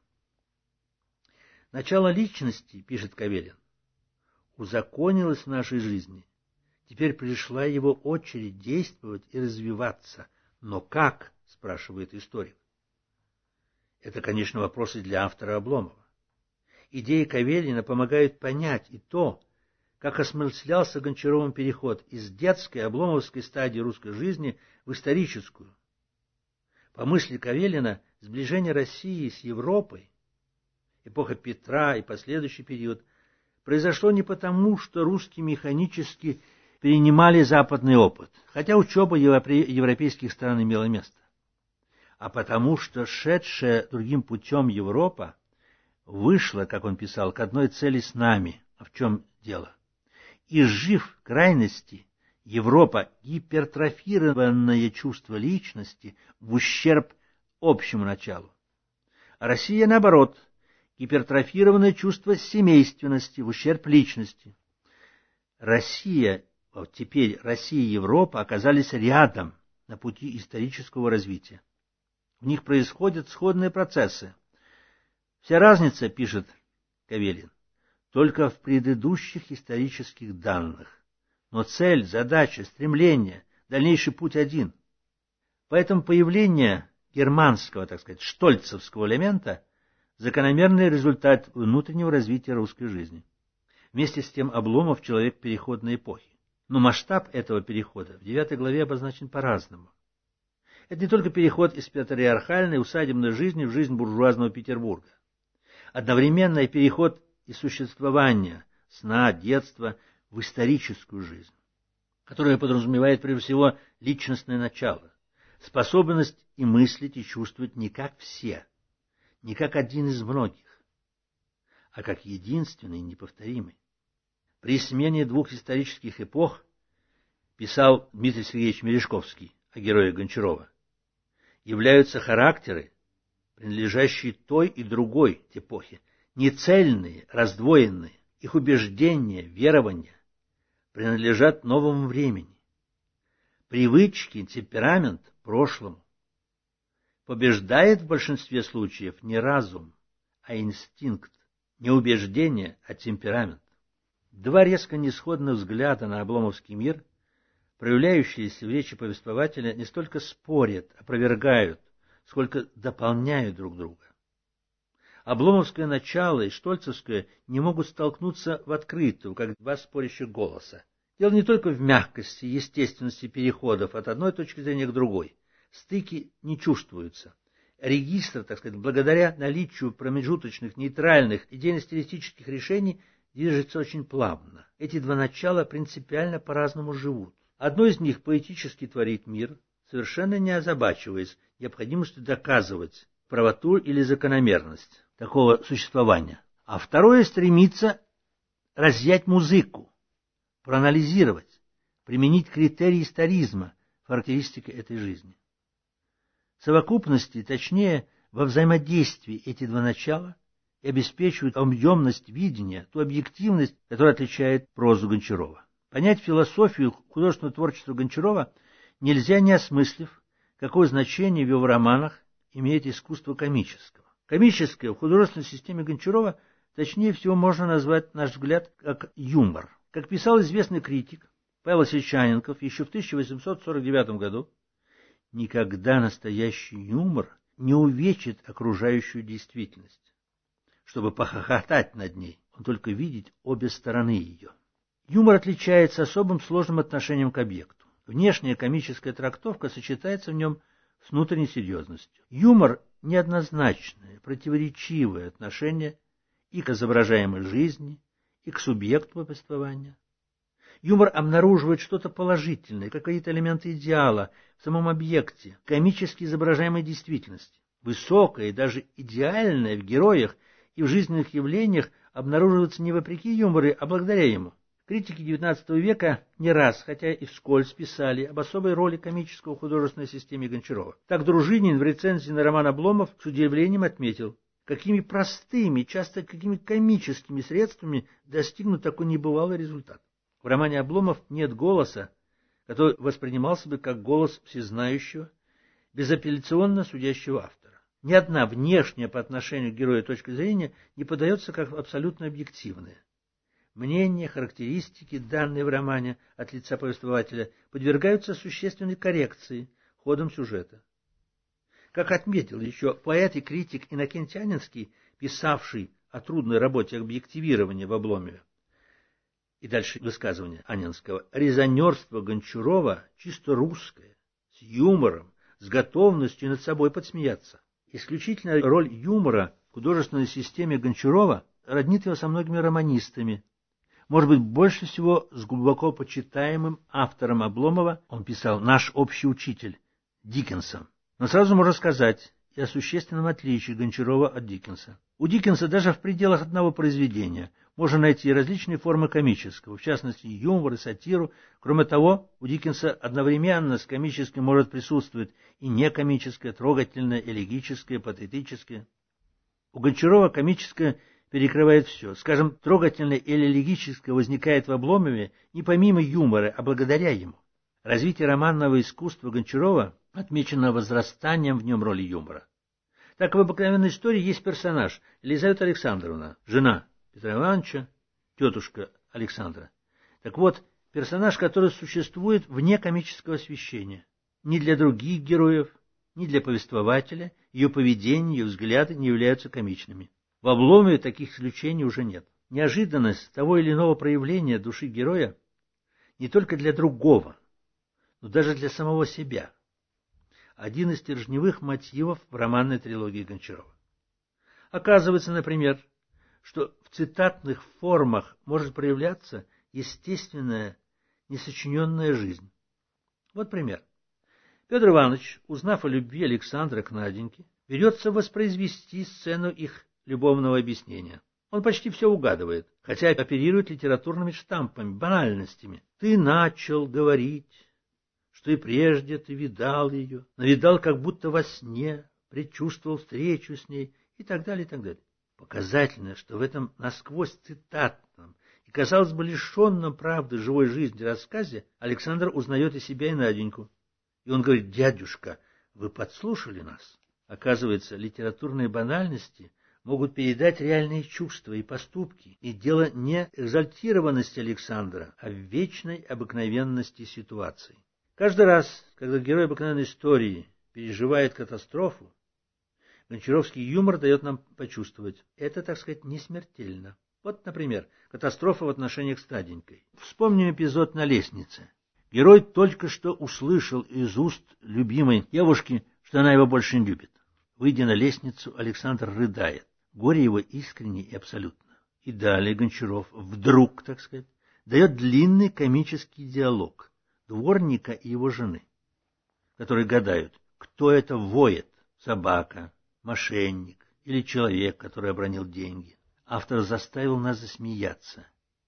Speaker 1: Начало личности, пишет Кавелин, узаконилось в нашей жизни. Теперь пришла его очередь действовать и развиваться. Но как, спрашивает историк. Это, конечно, вопросы для автора Обломова. Идеи Кавелина помогают понять и то, как осмыслялся Гончаровым переход из детской обломовской стадии русской жизни в историческую. По мысли Кавелина, сближение России с Европой, эпоха Петра и последующий период, произошло не потому, что русские механически перенимали западный опыт, хотя учеба европейских стран имела место, а потому что шедшая другим путем Европа вышла, как он писал, к одной цели с нами. А в чем дело? Изжив в крайности, Европа гипертрофированное чувство личности в ущерб общему началу. А Россия, наоборот, гипертрофированное чувство семейственности в ущерб личности. Россия, вот теперь Россия и Европа оказались рядом на пути исторического развития. В них происходят сходные процессы. Вся разница, пишет Кавелин, только в предыдущих исторических данных. Но цель, задача, стремление, дальнейший путь один. Поэтому появление германского, так сказать, штольцевского элемента – закономерный результат внутреннего развития русской жизни. Вместе с тем Обломов – человек переходной эпохи. Но масштаб этого перехода в девятой главе обозначен по-разному. Это не только переход из патриархальной усадебной жизни в жизнь буржуазного Петербурга. Одновременно и переход из существования, сна, детства в историческую жизнь, которая подразумевает прежде всего личностное начало, способность и мыслить, и чувствовать не как все, не как один из многих, а как единственный и неповторимый. При смене двух исторических эпох, писал Дмитрий Сергеевич Мережковский о герое Гончарова, являются характеры, принадлежащие той и другой эпохе, нецельные, раздвоенные, их убеждения, верования принадлежат новому времени. Привычки, темперамент – прошлому. Побеждает в большинстве случаев не разум, а инстинкт, не убеждение, а темперамент. Два резко несходных взгляда на обломовский мир, проявляющиеся в речи повествователя, не столько спорят, опровергают, сколько дополняют друг друга. Обломовское начало и штольцевское не могут столкнуться в открытую, как два спорящих голоса. Дело не только в мягкости и естественности переходов от одной точки зрения к другой. Стыки не чувствуются. Регистр, так сказать, благодаря наличию промежуточных, нейтральных, идейно-стилистических решений движется очень плавно. Эти два начала принципиально по-разному живут. Одно из них поэтически творит мир, совершенно не озабачиваясь необходимостью доказывать правоту или закономерность такого существования. А второе стремится разъять музыку, проанализировать, применить критерии историзма, характеристики этой жизни. В совокупности, точнее, во взаимодействии эти два начала и обеспечивают объемность видения, ту объективность, которая отличает прозу Гончарова. Понять философию художественного творчества Гончарова нельзя, не осмыслив, какое значение в его романах имеет искусство комического. Комическое в художественной системе Гончарова точнее всего можно назвать, на наш взгляд, как юмор. Как писал известный критик Павел Сечаненков еще в тысяча восемьсот сорок девятом году, никогда настоящий юмор не увечит окружающую действительность. Чтобы похохотать над ней, он только видит обе стороны ее. Юмор отличается особым сложным отношением к объекту. Внешняя комическая трактовка сочетается в нем с внутренней серьезностью. Юмор – неоднозначное, противоречивое отношение и к изображаемой жизни, и к субъекту повествования. Юмор обнаруживает что-то положительное, какие-то элементы идеала в самом объекте, комически изображаемой действительности. Высокое и даже идеальное в героях и в жизненных явлениях обнаруживается не вопреки юмору, а благодаря ему. Критики девятнадцатого века не раз, хотя и вскользь, писали об особой роли комического в художественной системе Гончарова. Так Дружинин в рецензии на роман «Обломов» с удивлением отметил, какими простыми, часто какими комическими средствами достигнут такой небывалый результат. В романе «Обломов» нет голоса, который воспринимался бы как голос всезнающего, безапелляционно судящего автора. Ни одна внешняя по отношению к герою точка зрения не подается как абсолютно объективная. Мнения, характеристики, данные в романе от лица повествователя, подвергаются существенной коррекции ходом сюжета. Как отметил еще поэт и критик Иннокентий Анненский, писавший о трудной работе объективирования в «Обломове», и дальше высказывание Анненского, резонерство Гончарова чисто русское, с юмором, с готовностью над собой подсмеяться. Исключительная роль юмора в художественной системе Гончарова роднит его со многими романистами. Может быть, больше всего с глубоко почитаемым автором Обломова, он писал «наш общий учитель» Диккенсом. Но сразу можно сказать и о существенном отличии Гончарова от Диккенса. У Диккенса даже в пределах одного произведения можно найти различные формы комического, в частности юмор и сатиру. Кроме того, у Диккенса одновременно с комическим может присутствовать и некомическое, трогательное, элегическое, патетическое. У Гончарова комическое перекрывает все. Скажем, трогательное или элегическое возникает в «Обломове» не помимо юмора, а благодаря ему. Развитие романного искусства Гончарова отмечено возрастанием в нем роли юмора. Так в «Обыкновенной истории» есть персонаж Елизавета Александровна, жена Петра Ивановича, тетушка Александра. Так вот, персонаж, который существует вне комического освещения. Ни для других героев, ни для повествователя ее поведение, ее взгляды не являются комичными. В «Обломове» таких исключений уже нет. Неожиданность того или иного проявления души героя не только для другого, но даже для самого себя. Один из стержневых мотивов в романной трилогии Гончарова. Оказывается, например, что в цитатных формах может проявляться естественная, несочиненная жизнь. Вот пример. Петр Иванович, узнав о любви Александра к Наденьке, берется воспроизвести сцену их любовного объяснения. Он почти все угадывает, хотя оперирует литературными штампами, банальностями. «Ты начал говорить, что и прежде ты видал ее, но видал как будто во сне, предчувствовал встречу с ней» и так далее, и так далее. Показательно, что в этом насквозь цитатном и, казалось бы, лишенном правды живой жизни рассказе Александр узнает и себя, и Наденьку. И он говорит: «Дядюшка, вы подслушали нас». Оказывается, литературные банальности могут передать реальные чувства и поступки, и дело не экзальтированности Александра, а в вечной обыкновенности ситуации. Каждый раз, когда герой обыкновенной истории переживает катастрофу, гончаровский юмор дает нам почувствовать, это, так сказать, не смертельно. Вот, например, катастрофа в отношениях с Наденькой. Вспомним эпизод на лестнице. Герой только что услышал из уст любимой девушки, что она его больше не любит. Выйдя на лестницу, Александр рыдает. Горе его искренне и абсолютно. И далее Гончаров вдруг, так сказать, дает длинный комический диалог дворника и его жены, которые гадают, кто это воет, собака, мошенник или человек, который обронил деньги. Автор заставил нас засмеяться.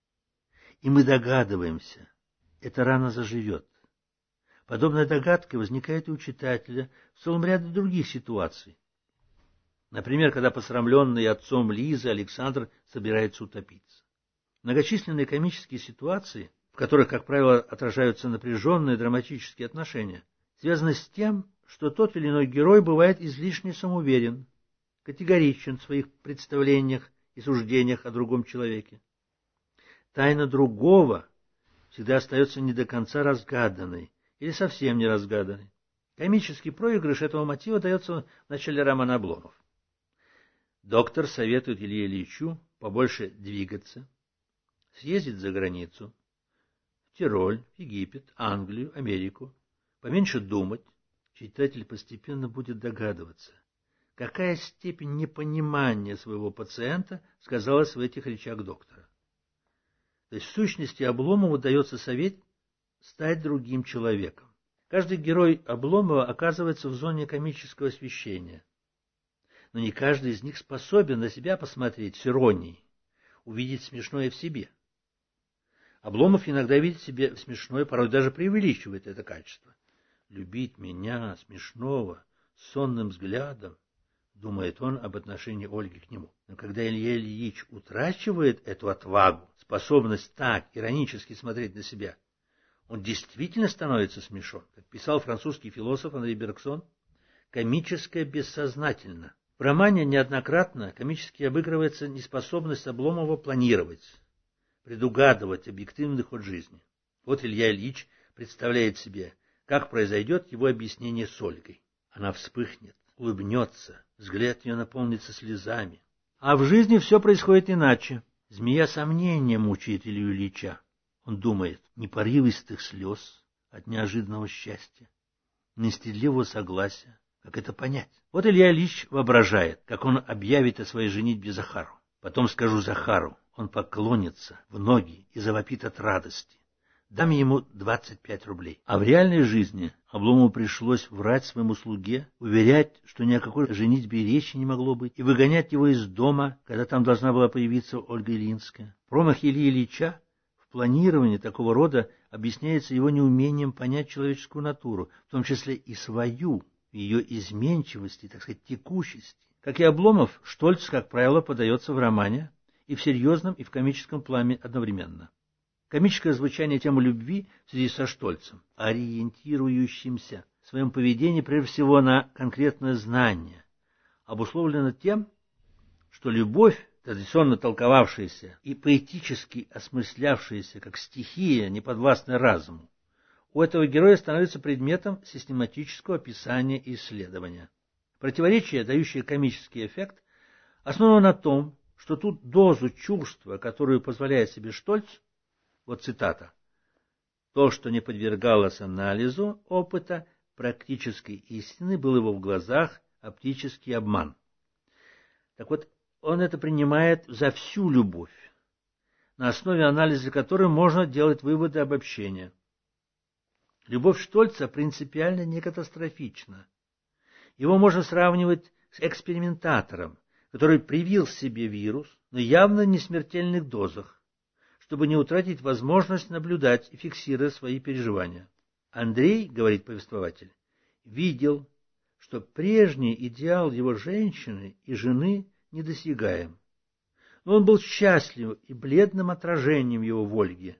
Speaker 1: И мы догадываемся, эта рана заживет. Подобная догадка возникает и у читателя в целом ряде других ситуаций. Например, когда посрамленный отцом Лизы Александр собирается утопиться. Многочисленные комические ситуации, в которых, как правило, отражаются напряженные драматические отношения, связаны с тем, что тот или иной герой бывает излишне самоуверен, категоричен в своих представлениях и суждениях о другом человеке. Тайна другого всегда остается не до конца разгаданной или совсем не разгаданной. Комический проигрыш этого мотива дается в начале романа «Обломов». Доктор советует Илье Ильичу побольше двигаться, съездить за границу, Тироль, Египет, Англию, Америку, поменьше думать, читатель постепенно будет догадываться, какая степень непонимания своего пациента сказалась в этих речах доктора. То есть, в сущности, Обломову дается совет стать другим человеком. Каждый герой Обломова оказывается в зоне комического освещения, но не каждый из них способен на себя посмотреть с иронией, увидеть смешное в себе. Обломов иногда видит в себе смешное, порой даже преувеличивает это качество. «Любить меня, смешного, сонным взглядом», думает он об отношении Ольги к нему. Но когда Илья Ильич утрачивает эту отвагу, способность так иронически смотреть на себя, он действительно становится смешон. Как писал французский философ Анри Бергсон, комическое бессознательно. В романе неоднократно комически обыгрывается неспособность Обломова планировать, предугадывать объективный ход жизни. Вот Илья Ильич представляет себе, как произойдет его объяснение с Ольгой. Она вспыхнет, улыбнется, взгляд ее наполнится слезами. А в жизни все происходит иначе. Змея сомнения мучает Илью Ильича. Он думает, не порывистых слез от неожиданного счастья, не стыдливого согласия. Как это понять? Вот Илья Ильич воображает, как он объявит о своей женитьбе Захару. Потом скажу Захару, он поклонится в ноги и завопит от радости. Дам ему двадцать пять рублей. А в реальной жизни Обломову пришлось врать своему слуге, уверять, что ни о какой женитьбе речи не могло быть, и выгонять его из дома, когда там должна была появиться Ольга Ильинская. Промах Ильи Ильича в планировании такого рода объясняется его неумением понять человеческую натуру, в том числе и свою, ее изменчивости, так сказать, текущести. Как и Обломов, Штольц, как правило, подается в романе и в серьезном, и в комическом плане одновременно. Комическое звучание темы любви в связи со Штольцем, ориентирующимся в своем поведении прежде всего на конкретное знание, обусловлено тем, что любовь, традиционно толковавшаяся и поэтически осмыслявшаяся как стихия, неподвластная разуму, у этого героя становится предметом систематического описания и исследования. Противоречие, дающее комический эффект, основано на том, что тут дозу чувства, которую позволяет себе Штольц, вот цитата, «То, что не подвергалось анализу опыта практической истины, был его в глазах оптический обман». Так вот, он это принимает за всю любовь, на основе анализа которой можно делать выводы обобщения. Любовь Штольца принципиально не катастрофична. Его можно сравнивать с экспериментатором, который привил себе вирус, но явно не в смертельных дозах, чтобы не утратить возможность наблюдать и фиксировать свои переживания. Андрей, говорит повествователь, видел, что прежний идеал его женщины и жены недосягаем. Но он был счастлив и бледным отражением его в Ольге.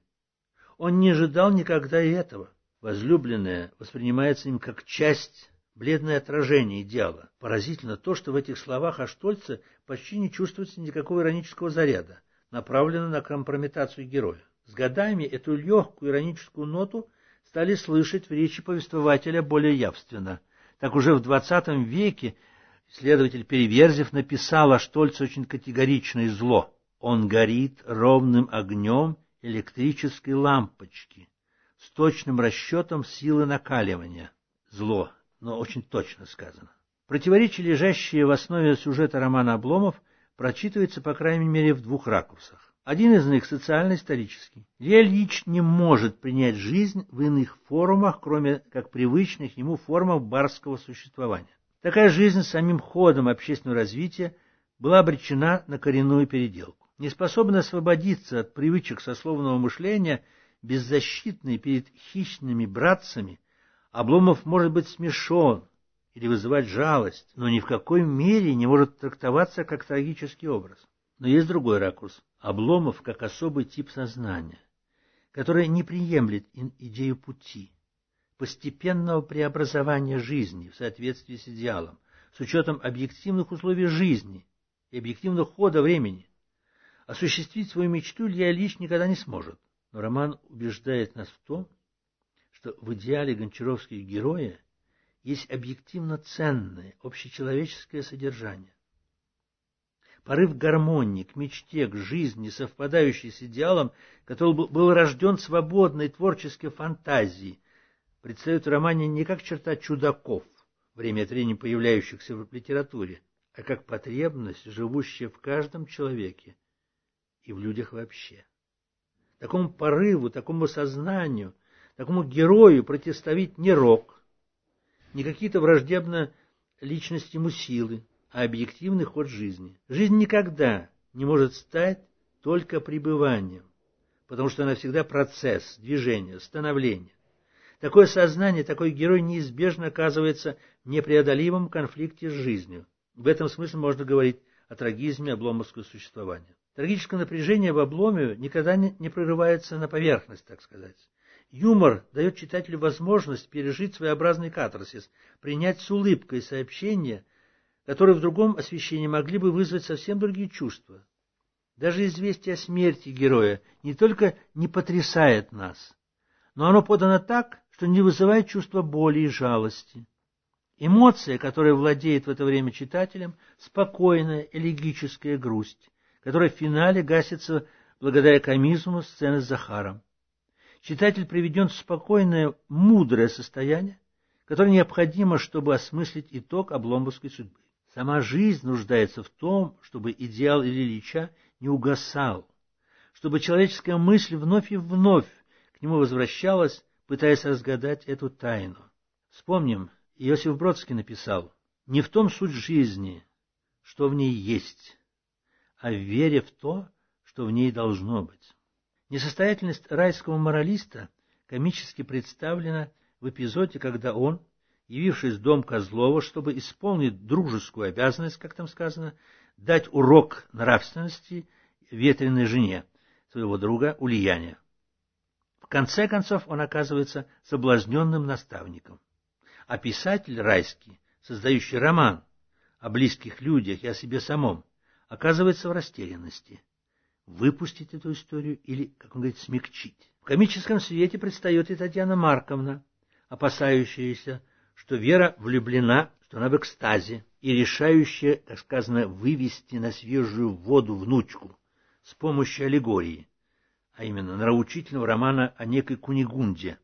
Speaker 1: Он не ожидал никогда и этого. Возлюбленная воспринимается им как часть, бледное отражение идеала. Поразительно то, что в этих словах о Штольце почти не чувствуется никакого иронического заряда, направленного на компрометацию героя. С годами эту легкую ироническую ноту стали слышать в речи повествователя более явственно. Так уже в двадцатом веке исследователь Переверзев написал о Штольце очень категорично и зло. Он горит ровным огнем электрической лампочки с точным расчетом силы накаливания. Зло, но очень точно сказано. Противоречия, лежащие в основе сюжета романа Обломов, прочитывается, по крайней мере, в двух ракурсах. Один из них социально-исторический. Илья Ильич не может принять жизнь в иных формах, кроме как привычных ему формах барского существования. Такая жизнь самим ходом общественного развития была обречена на коренную переделку. Неспособный освободиться от привычек сословного мышления, беззащитный перед хищными братцами, Обломов может быть смешон или вызывать жалость, но ни в какой мере не может трактоваться как трагический образ. Но есть другой ракурс. Обломов как особый тип сознания, который не приемлет идею пути, постепенного преобразования жизни в соответствии с идеалом, с учетом объективных условий жизни и объективного хода времени. Осуществить свою мечту Илья Ильич никогда не сможет. Но роман убеждает нас в том, что в идеале гончаровских героя есть объективно ценное общечеловеческое содержание. порыв к гармонии, к мечте, к жизни, совпадающей с идеалом, который был рожден свободной творческой фантазией, предстает в романе не как черта чудаков, время от времени появляющихся в литературе, а как потребность, живущая в каждом человеке и в людях вообще. Такому порыву, такому сознанию, такому герою противоставить не рок, не какие-то враждебно личность ему силы, а объективный ход жизни. Жизнь никогда не может стать только пребыванием, потому что она всегда процесс, движение, становление. Такое сознание, такой герой неизбежно оказывается в непреодолимом конфликте с жизнью. В этом смысле можно говорить о трагизме обломовского существования. Трагическое напряжение в Обломе никогда не, не прорывается на поверхность, так сказать. Юмор дает читателю возможность пережить своеобразный катарсис, принять с улыбкой сообщения, которые в другом освещении могли бы вызвать совсем другие чувства. Даже известие о смерти героя не только не потрясает нас, но оно подано так, что не вызывает чувства боли и жалости. Эмоция, которая владеет в это время читателем, спокойная элегическая грусть, которая в финале гасится благодаря комизму сцены с Захаром. Читатель приведен в спокойное, мудрое состояние, которое необходимо, чтобы осмыслить итог обломовской судьбы. Сама жизнь нуждается в том, чтобы идеал Ильича не угасал, чтобы человеческая мысль вновь и вновь к нему возвращалась, пытаясь разгадать эту тайну. Вспомним, Иосиф Бродский написал: «Не в том суть жизни, что в ней есть, а в вере в то, что в ней должно быть». Несостоятельность райского моралиста комически представлена в эпизоде, когда он, явившись в дом Козлова, чтобы исполнить дружескую обязанность, как там сказано, дать урок нравственности ветреной жене своего друга Ульяне. В конце концов он оказывается соблазненным наставником. А писатель райский, создающий роман о близких людях и о себе самом, оказывается в растерянности. Выпустить эту историю или, как он говорит, смягчить. В комическом свете предстает и Татьяна Марковна, опасающаяся, что Вера влюблена, что она в экстазе, и решающая, как сказано, вывести на свежую воду внучку с помощью аллегории, а именно нравоучительного романа о некой Кунигунде,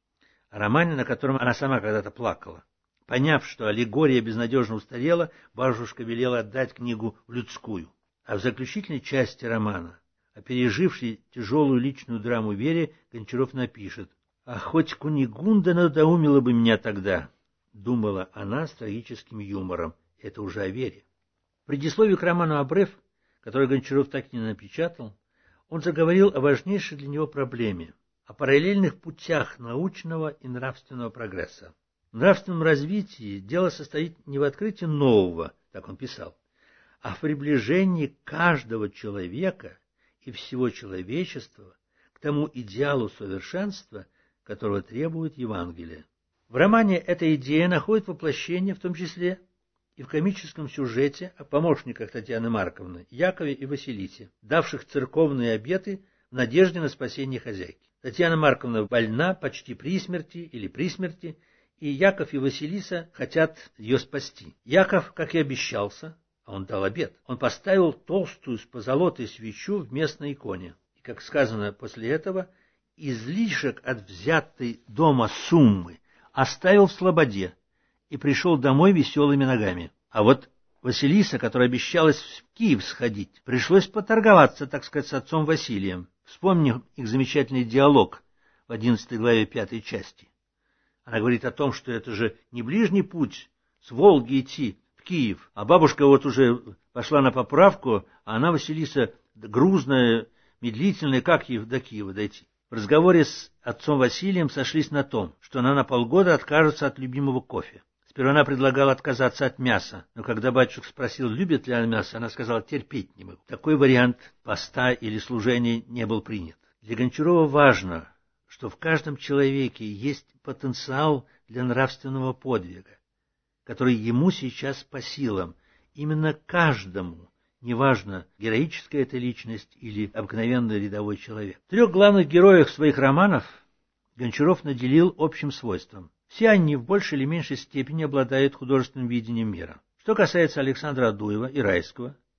Speaker 1: о романе, на котором она сама когда-то плакала. Поняв, что аллегория безнадежно устарела, бабушка велела отдать книгу в людскую. А в заключительной части романа, о пережившей тяжелую личную драму Вере, Гончаров напишет: «А хоть Кунигунда надоумила бы меня тогда», — думала она с трагическим юмором. Это уже о Вере. В предисловии к роману «Обрыв», который Гончаров так и не напечатал, он заговорил о важнейшей для него проблеме, о параллельных путях научного и нравственного прогресса. В нравственном развитии дело состоит не в открытии нового, так он писал, а в приближении каждого человека и всего человечества к тому идеалу совершенства, которого требует Евангелие. В романе эта идея находит воплощение, в том числе и в комическом сюжете о помощниках Татьяны Марковны, Якове и Василисе, давших церковные обеты в надежде на спасение хозяйки. Татьяна Марковна больна, почти при смерти или при смерти, и Яков и Василиса хотят ее спасти. Яков, как и обещался, а он дал обет, он поставил толстую с позолотой свечу в местной иконе. И, как сказано после этого, излишек от взятой дома суммы оставил в слободе и пришел домой веселыми ногами. А вот Василиса, которая обещалась в Киев сходить, пришлось поторговаться, так сказать, с отцом Василием. Вспомним их замечательный диалог в одиннадцатой главе пятой части. Она говорит о том, что это же не ближний путь с Волги идти в Киев, а бабушка вот уже пошла на поправку, а она, Василиса, грузная, медлительная, как ей до Киева дойти? В разговоре с отцом Василием сошлись на том, что она на полгода откажется от любимого кофе. Сперва она предлагала отказаться от мяса, но когда батюшка спросил, любит ли она мясо, она сказала, терпеть не могу. Такой вариант поста или служения не был принят. Для Гончарова важно, что в каждом человеке есть потенциал для нравственного подвига, который ему сейчас по силам, именно каждому, неважно, героическая это личность или обыкновенный рядовой человек. Трех главных героев своих романов Гончаров наделил общим свойством. Все они в большей или меньшей степени обладают художественным видением мира. Что касается Александра Адуева и Райского,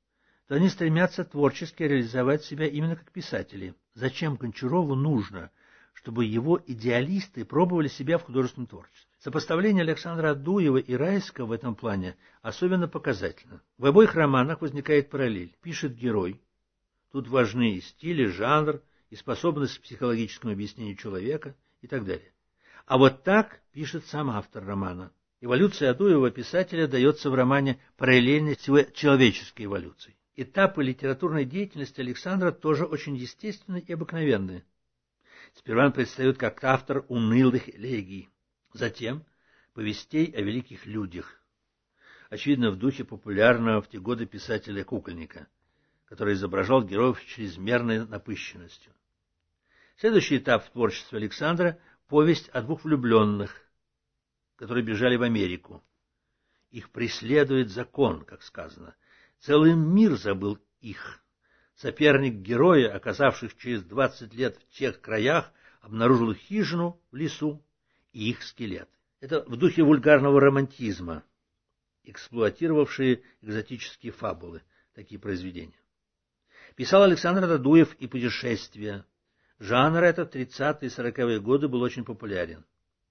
Speaker 1: то они стремятся творчески реализовать себя именно как писатели. Зачем Гончарову нужно, чтобы его идеалисты пробовали себя в художественном творчестве? Сопоставление Александра Адуева и Райского в этом плане особенно показательно. В обоих романах возникает параллель. Пишет герой. Тут важны и стиль, и жанр, и способность к психологическому объяснению человека и так далее. А вот так пишет сам автор романа. Эволюция Адуева писателя дается в романе параллельно с его человеческой эволюцией. Этапы литературной деятельности Александра тоже очень естественны и обыкновенные. Сперва он предстает как автор унылых элегий, затем повестей о великих людях, очевидно в духе популярного в те годы писателя-кукольника, который изображал героев с чрезмерной напыщенностью. Следующий этап в творчестве Александра – повесть о двух влюбленных, которые бежали в Америку. Их преследует закон, как сказано. Целый мир забыл их. Соперник героя, оказавших через двадцать лет в тех краях, обнаружил хижину в лесу и их скелет. Это в духе вульгарного романтизма, эксплуатировавшие экзотические фабулы, такие произведения. Писал Александр Адуев и путешествия. Жанр этот в тридцатые и сороковые годы был очень популярен.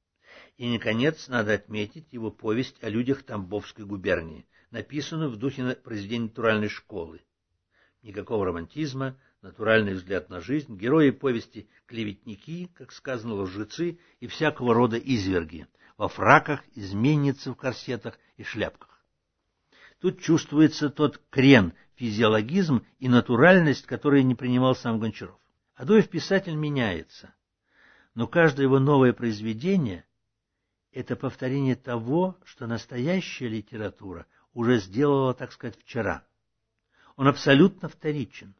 Speaker 1: И, наконец, надо отметить его повесть о людях Тамбовской губернии, написанную в духе произведений натуральной школы. Никакого романтизма, натуральный взгляд на жизнь, герои повести клеветники, как сказано, лжецы и всякого рода изверги, во фраках, изменницы в корсетах и шляпках. Тут чувствуется тот крен, физиологизм и натуральность, которые не принимал сам Гончаров. Адуев писатель меняется, но каждое его новое произведение – это повторение того, что настоящая литература уже сделала, так сказать, вчера. Он абсолютно вторичен.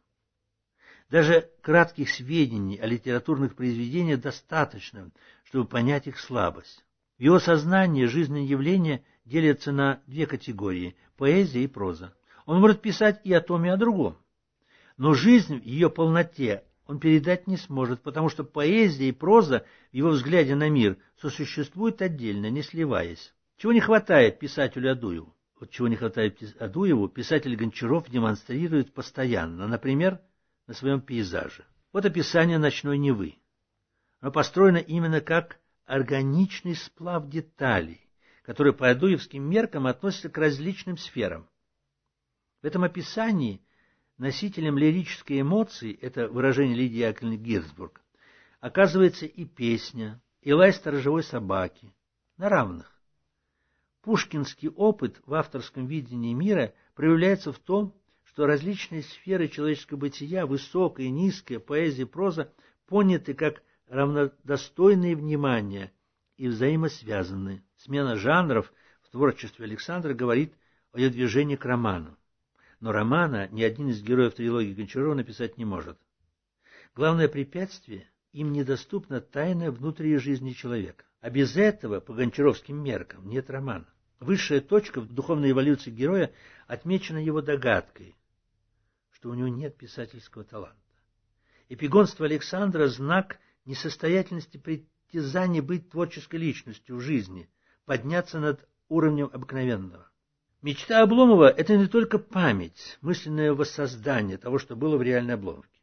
Speaker 1: Даже кратких сведений о литературных произведениях достаточно, чтобы понять их слабость. В его сознании жизненные явления делятся на две категории – поэзия и проза. Он может писать и о том, и о другом. Но жизнь в ее полноте он передать не сможет, потому что поэзия и проза в его взгляде на мир сосуществуют отдельно, не сливаясь. Чего не хватает писателю Адуеву? Вот чего не хватает Адуеву, писатель Гончаров демонстрирует постоянно, например, на своем пейзаже. Вот описание ночной Невы. Оно построено именно как органичный сплав деталей, который по адуевским меркам относится к различным сферам. В этом описании носителем лирической эмоции, это выражение Лидии Яковлевны Гирцбург, оказывается и песня, и лай сторожевой собаки, на равных. Пушкинский опыт в авторском видении мира проявляется в том, что различные сферы человеческого бытия, высокая и низкая, поэзия и проза, поняты как равнодостойные внимания и взаимосвязаны. Смена жанров в творчестве Александра говорит о ее движении к роману. Но романа ни один из героев трилогии Гончарова написать не может. Главное препятствие – им недоступна тайна внутренней жизни человека. А без этого, по гончаровским меркам, нет романа. Высшая точка в духовной эволюции героя отмечена его догадкой, что у него нет писательского таланта. Эпигонство Александра – знак несостоятельности притязаний быть творческой личностью в жизни, подняться над уровнем обыкновенного. Мечта Обломова – это не только память, мысленное воссоздание того, что было в реальной Обломовке.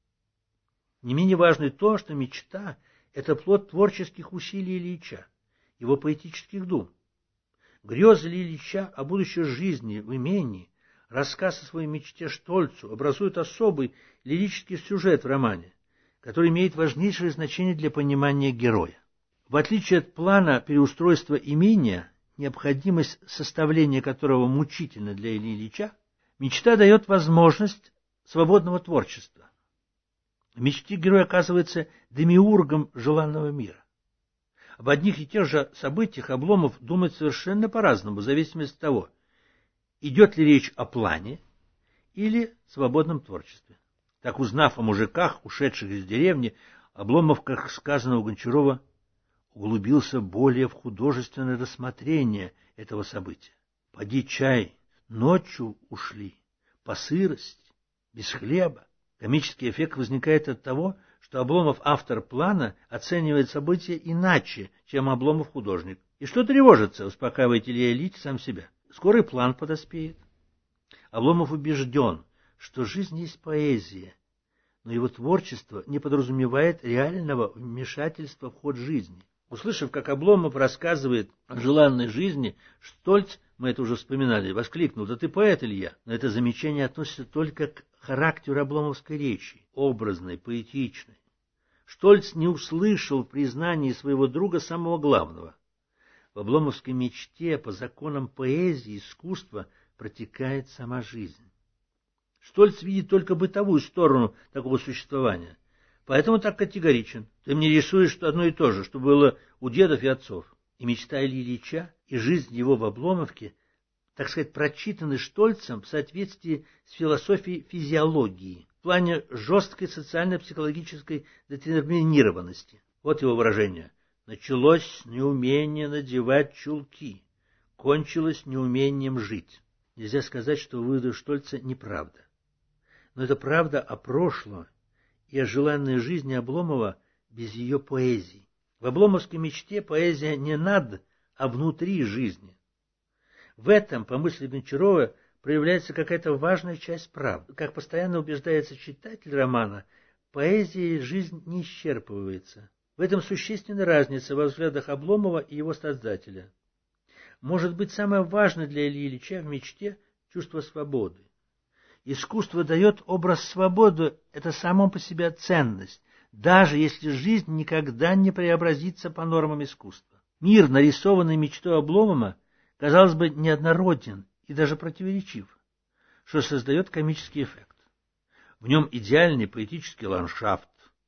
Speaker 1: Не менее важно то, что мечта – это плод творческих усилий Ильича, его поэтических дум. Грезы Ильича о будущей жизни в имении, рассказ о своей мечте Штольцу образуют особый лирический сюжет в романе, который имеет важнейшее значение для понимания героя. В отличие от плана переустройства имения, необходимость составления которого мучительна для Ильи Ильича, мечта дает возможность свободного творчества. В мечте герой оказывается демиургом желанного мира. Об одних и тех же событиях Обломов думает совершенно по-разному, в зависимости от того, идет ли речь о плане или свободном творчестве. Так, узнав о мужиках, ушедших из деревни, Обломов, как сказано у Гончарова, углубился более в художественное рассмотрение этого события. Поди чай, ночью ушли, по сырости, без хлеба. Комический эффект возникает от того, что Обломов, автор плана, оценивает события иначе, чем Обломов, художник. И что тревожится, успокаивает Илья Ильич сам себя. Скоро и план подоспеет. Обломов убежден, что жизнь есть поэзия, но его творчество не подразумевает реального вмешательства в ход жизни. Услышав, как Обломов рассказывает о желанной жизни, Штольц, мы это уже вспоминали, воскликнул: «Да ты поэт, Илья!» Но это замечание относится только к характеру обломовской речи, образной, поэтичной. Штольц не услышал в признании своего друга самого главного. В обломовской мечте по законам поэзии, искусства протекает сама жизнь. Штольц видит только бытовую сторону такого существования, поэтому так категоричен. Ты мне рисуешь одно и то же, что было у дедов и отцов. И мечта Ильи Ильича, и жизнь его в Обломовке, так сказать, прочитаны Штольцем в соответствии с философией физиологии, в плане жесткой социально-психологической детерминированности. Вот его выражение. Началось неумение надевать чулки, кончилось неумением жить. Нельзя сказать, что выводы Штольца неправда. Но это правда о прошлом и о желанной жизни Обломова без ее поэзии. В обломовской мечте поэзия не над, а внутри жизни. В этом, по мысли Гончарова, проявляется какая-то важная часть правды. Как постоянно убеждается читатель романа, поэзией жизнь не исчерпывается. В этом существенная разница во взглядах Обломова и его создателя. Может быть, самое важное для Ильи Ильича в мечте – чувство свободы. Искусство дает образ свободы – это само по себе ценность, даже если жизнь никогда не преобразится по нормам искусства. Мир, нарисованный мечтой Обломова, казалось бы, неоднороден и даже противоречив, что создает комический эффект. В нем идеальный поэтический ландшафт,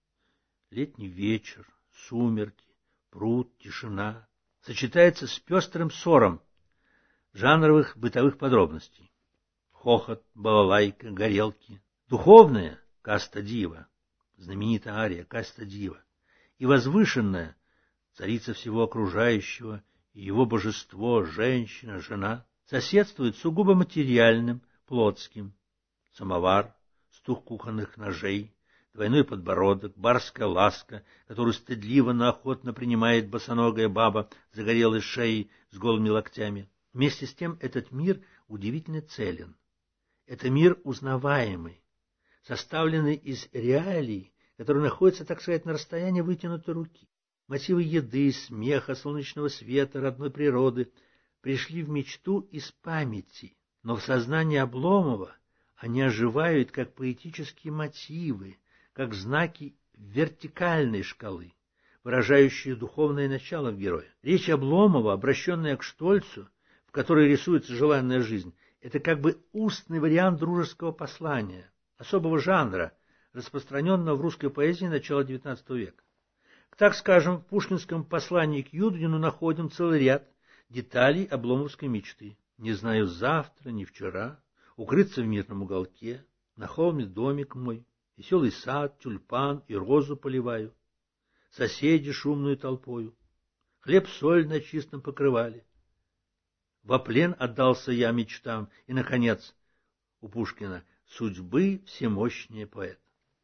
Speaker 1: летний вечер, сумерки, пруд, тишина, сочетается с пестрым ссором жанровых бытовых подробностей. Хохот, балалайка, горелки, духовная каста дива, знаменитая ария каста дива, и возвышенная царица всего окружающего, и его божество, женщина, жена, соседствует сугубо материальным, плотским. Самовар, стук кухонных ножей, двойной подбородок, барская ласка, которую стыдливо, но охотно принимает босоногая баба с загорелой шеей с голыми локтями. Вместе с тем этот мир удивительно целен. Это мир узнаваемый, составленный из реалий, которые находятся, так сказать, на расстоянии вытянутой руки. Мотивы еды, смеха, солнечного света, родной природы пришли в мечту из памяти, но в сознании Обломова они оживают как поэтические мотивы, как знаки вертикальной шкалы, выражающие духовное начало в герое. Речь Обломова, обращенная к Штольцу, в которой рисуется желанная жизнь, это как бы устный вариант дружеского послания, особого жанра, распространенного в русской поэзии начала девятнадцатого века. Так скажем, в пушкинском послании к Юдину находим целый ряд деталей обломовской мечты. Не знаю завтра, ни вчера, укрыться в мирном уголке, на холме домик мой, веселый сад, тюльпан и розу поливаю, соседи шумную толпою, хлеб-соль на чистом покрывале. Во плен отдался я мечтам, и, наконец, у Пушкина судьбы всемощнее поэт.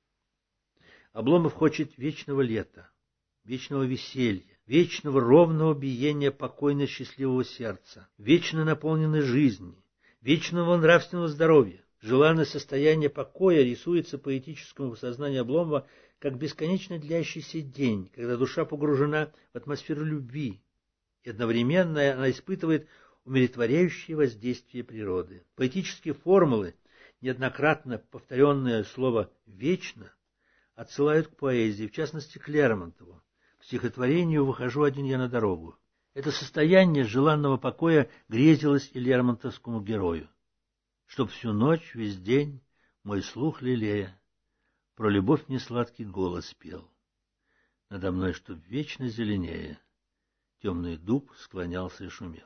Speaker 1: Обломов хочет вечного лета, вечного веселья, вечного ровного биения покойно счастливого сердца, вечно наполненной жизни, вечного нравственного здоровья. Желанное состояние покоя рисуется поэтическому сознанию Обломова как бесконечно длящийся день, когда душа погружена в атмосферу любви, и одновременно она испытывает умиротворяющее воздействие природы. Поэтические формулы, неоднократно повторенное слово «вечно», отсылают к поэзии, в частности к Лермонтову. К стихотворению «Выхожу один я на дорогу». Это состояние желанного покоя грезилось и лермонтовскому герою. Чтоб всю ночь, весь день, мой слух лелея, про любовь несладкий голос пел. Надо мной, чтоб вечно зеленее, темный дуб склонялся и шумел.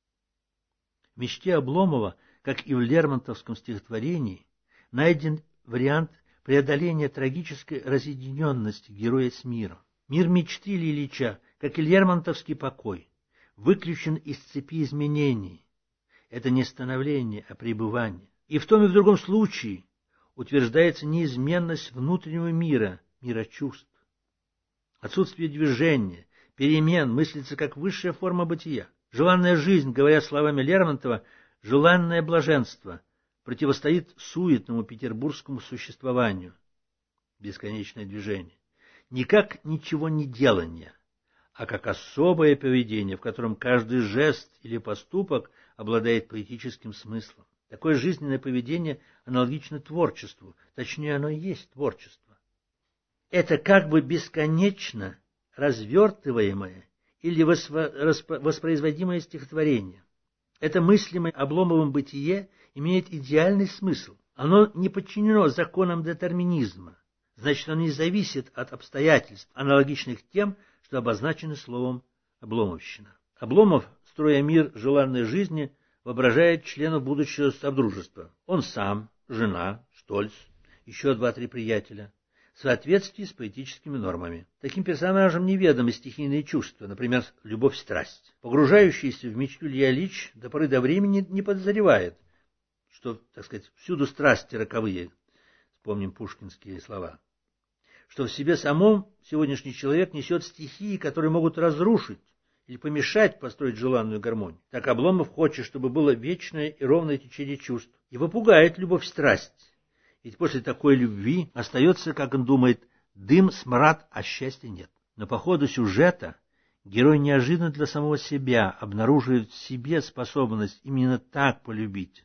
Speaker 1: В мечте Обломова, как и в лермонтовском стихотворении, найден вариант преодоления трагической разъединенности героя с миром. Мир мечты Ильи Ильича, как и лермонтовский покой, выключен из цепи изменений. Это не становление, а пребывание. И в том и в другом случае утверждается неизменность внутреннего мира, мира чувств. Отсутствие движения, перемен мыслится как высшая форма бытия. Желанная жизнь, говоря словами Лермонтова, желанное блаженство, противостоит суетному петербургскому существованию, бесконечное движение, не как ничего не делание, а как особое поведение, в котором каждый жест или поступок обладает поэтическим смыслом. Такое жизненное поведение аналогично творчеству, точнее оно и есть творчество. Это как бы бесконечно развертываемое или воспроизводимое стихотворение. Это мыслимое Обломовым бытие имеет идеальный смысл. Оно не подчинено законам детерминизма, значит, оно не зависит от обстоятельств, аналогичных тем, что обозначены словом «обломовщина». Обломов, строя мир желанной жизни, воображает членов будущего содружества. Он сам, жена, Штольц, еще два-три приятеля, в соответствии с поэтическими нормами. Таким персонажам неведомы стихийные чувства, например, любовь-страсть. Погружающийся в мечту Илья Ильич до поры до времени не подозревает, что, так сказать, всюду страсти роковые, вспомним пушкинские слова, что в себе самом сегодняшний человек несет стихии, которые могут разрушить или помешать построить желанную гармонию. Так Обломов хочет, чтобы было вечное и ровное течение чувств. Его пугает любовь-страсть. Ведь после такой любви остается, как он думает, дым, смрад, а счастья нет. Но по ходу сюжета герой неожиданно для самого себя обнаруживает в себе способность именно так полюбить,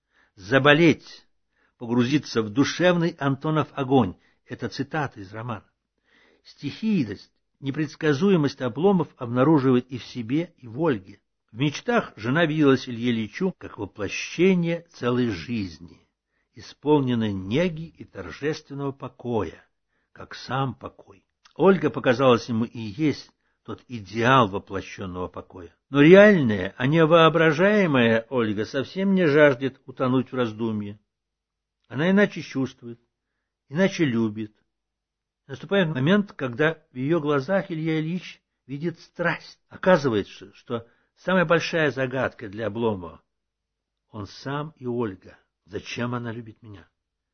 Speaker 1: заболеть, погрузиться в душевный Антонов огонь. Это цитата из романа. Стихийность, непредсказуемость Обломов обнаруживает и в себе, и в Ольге. В мечтах жена виделась Илье Ильичу как воплощение целой жизни, исполненной неги и торжественного покоя, как сам покой. Ольга показалась ему и есть тот идеал воплощенного покоя. Но реальная, а не воображаемая Ольга совсем не жаждет утонуть в раздумье. Она иначе чувствует, иначе любит. Наступает момент, когда в ее глазах Илья Ильич видит страсть. Оказывается, что самая большая загадка для Обломова — он сам и Ольга. Зачем она любит меня?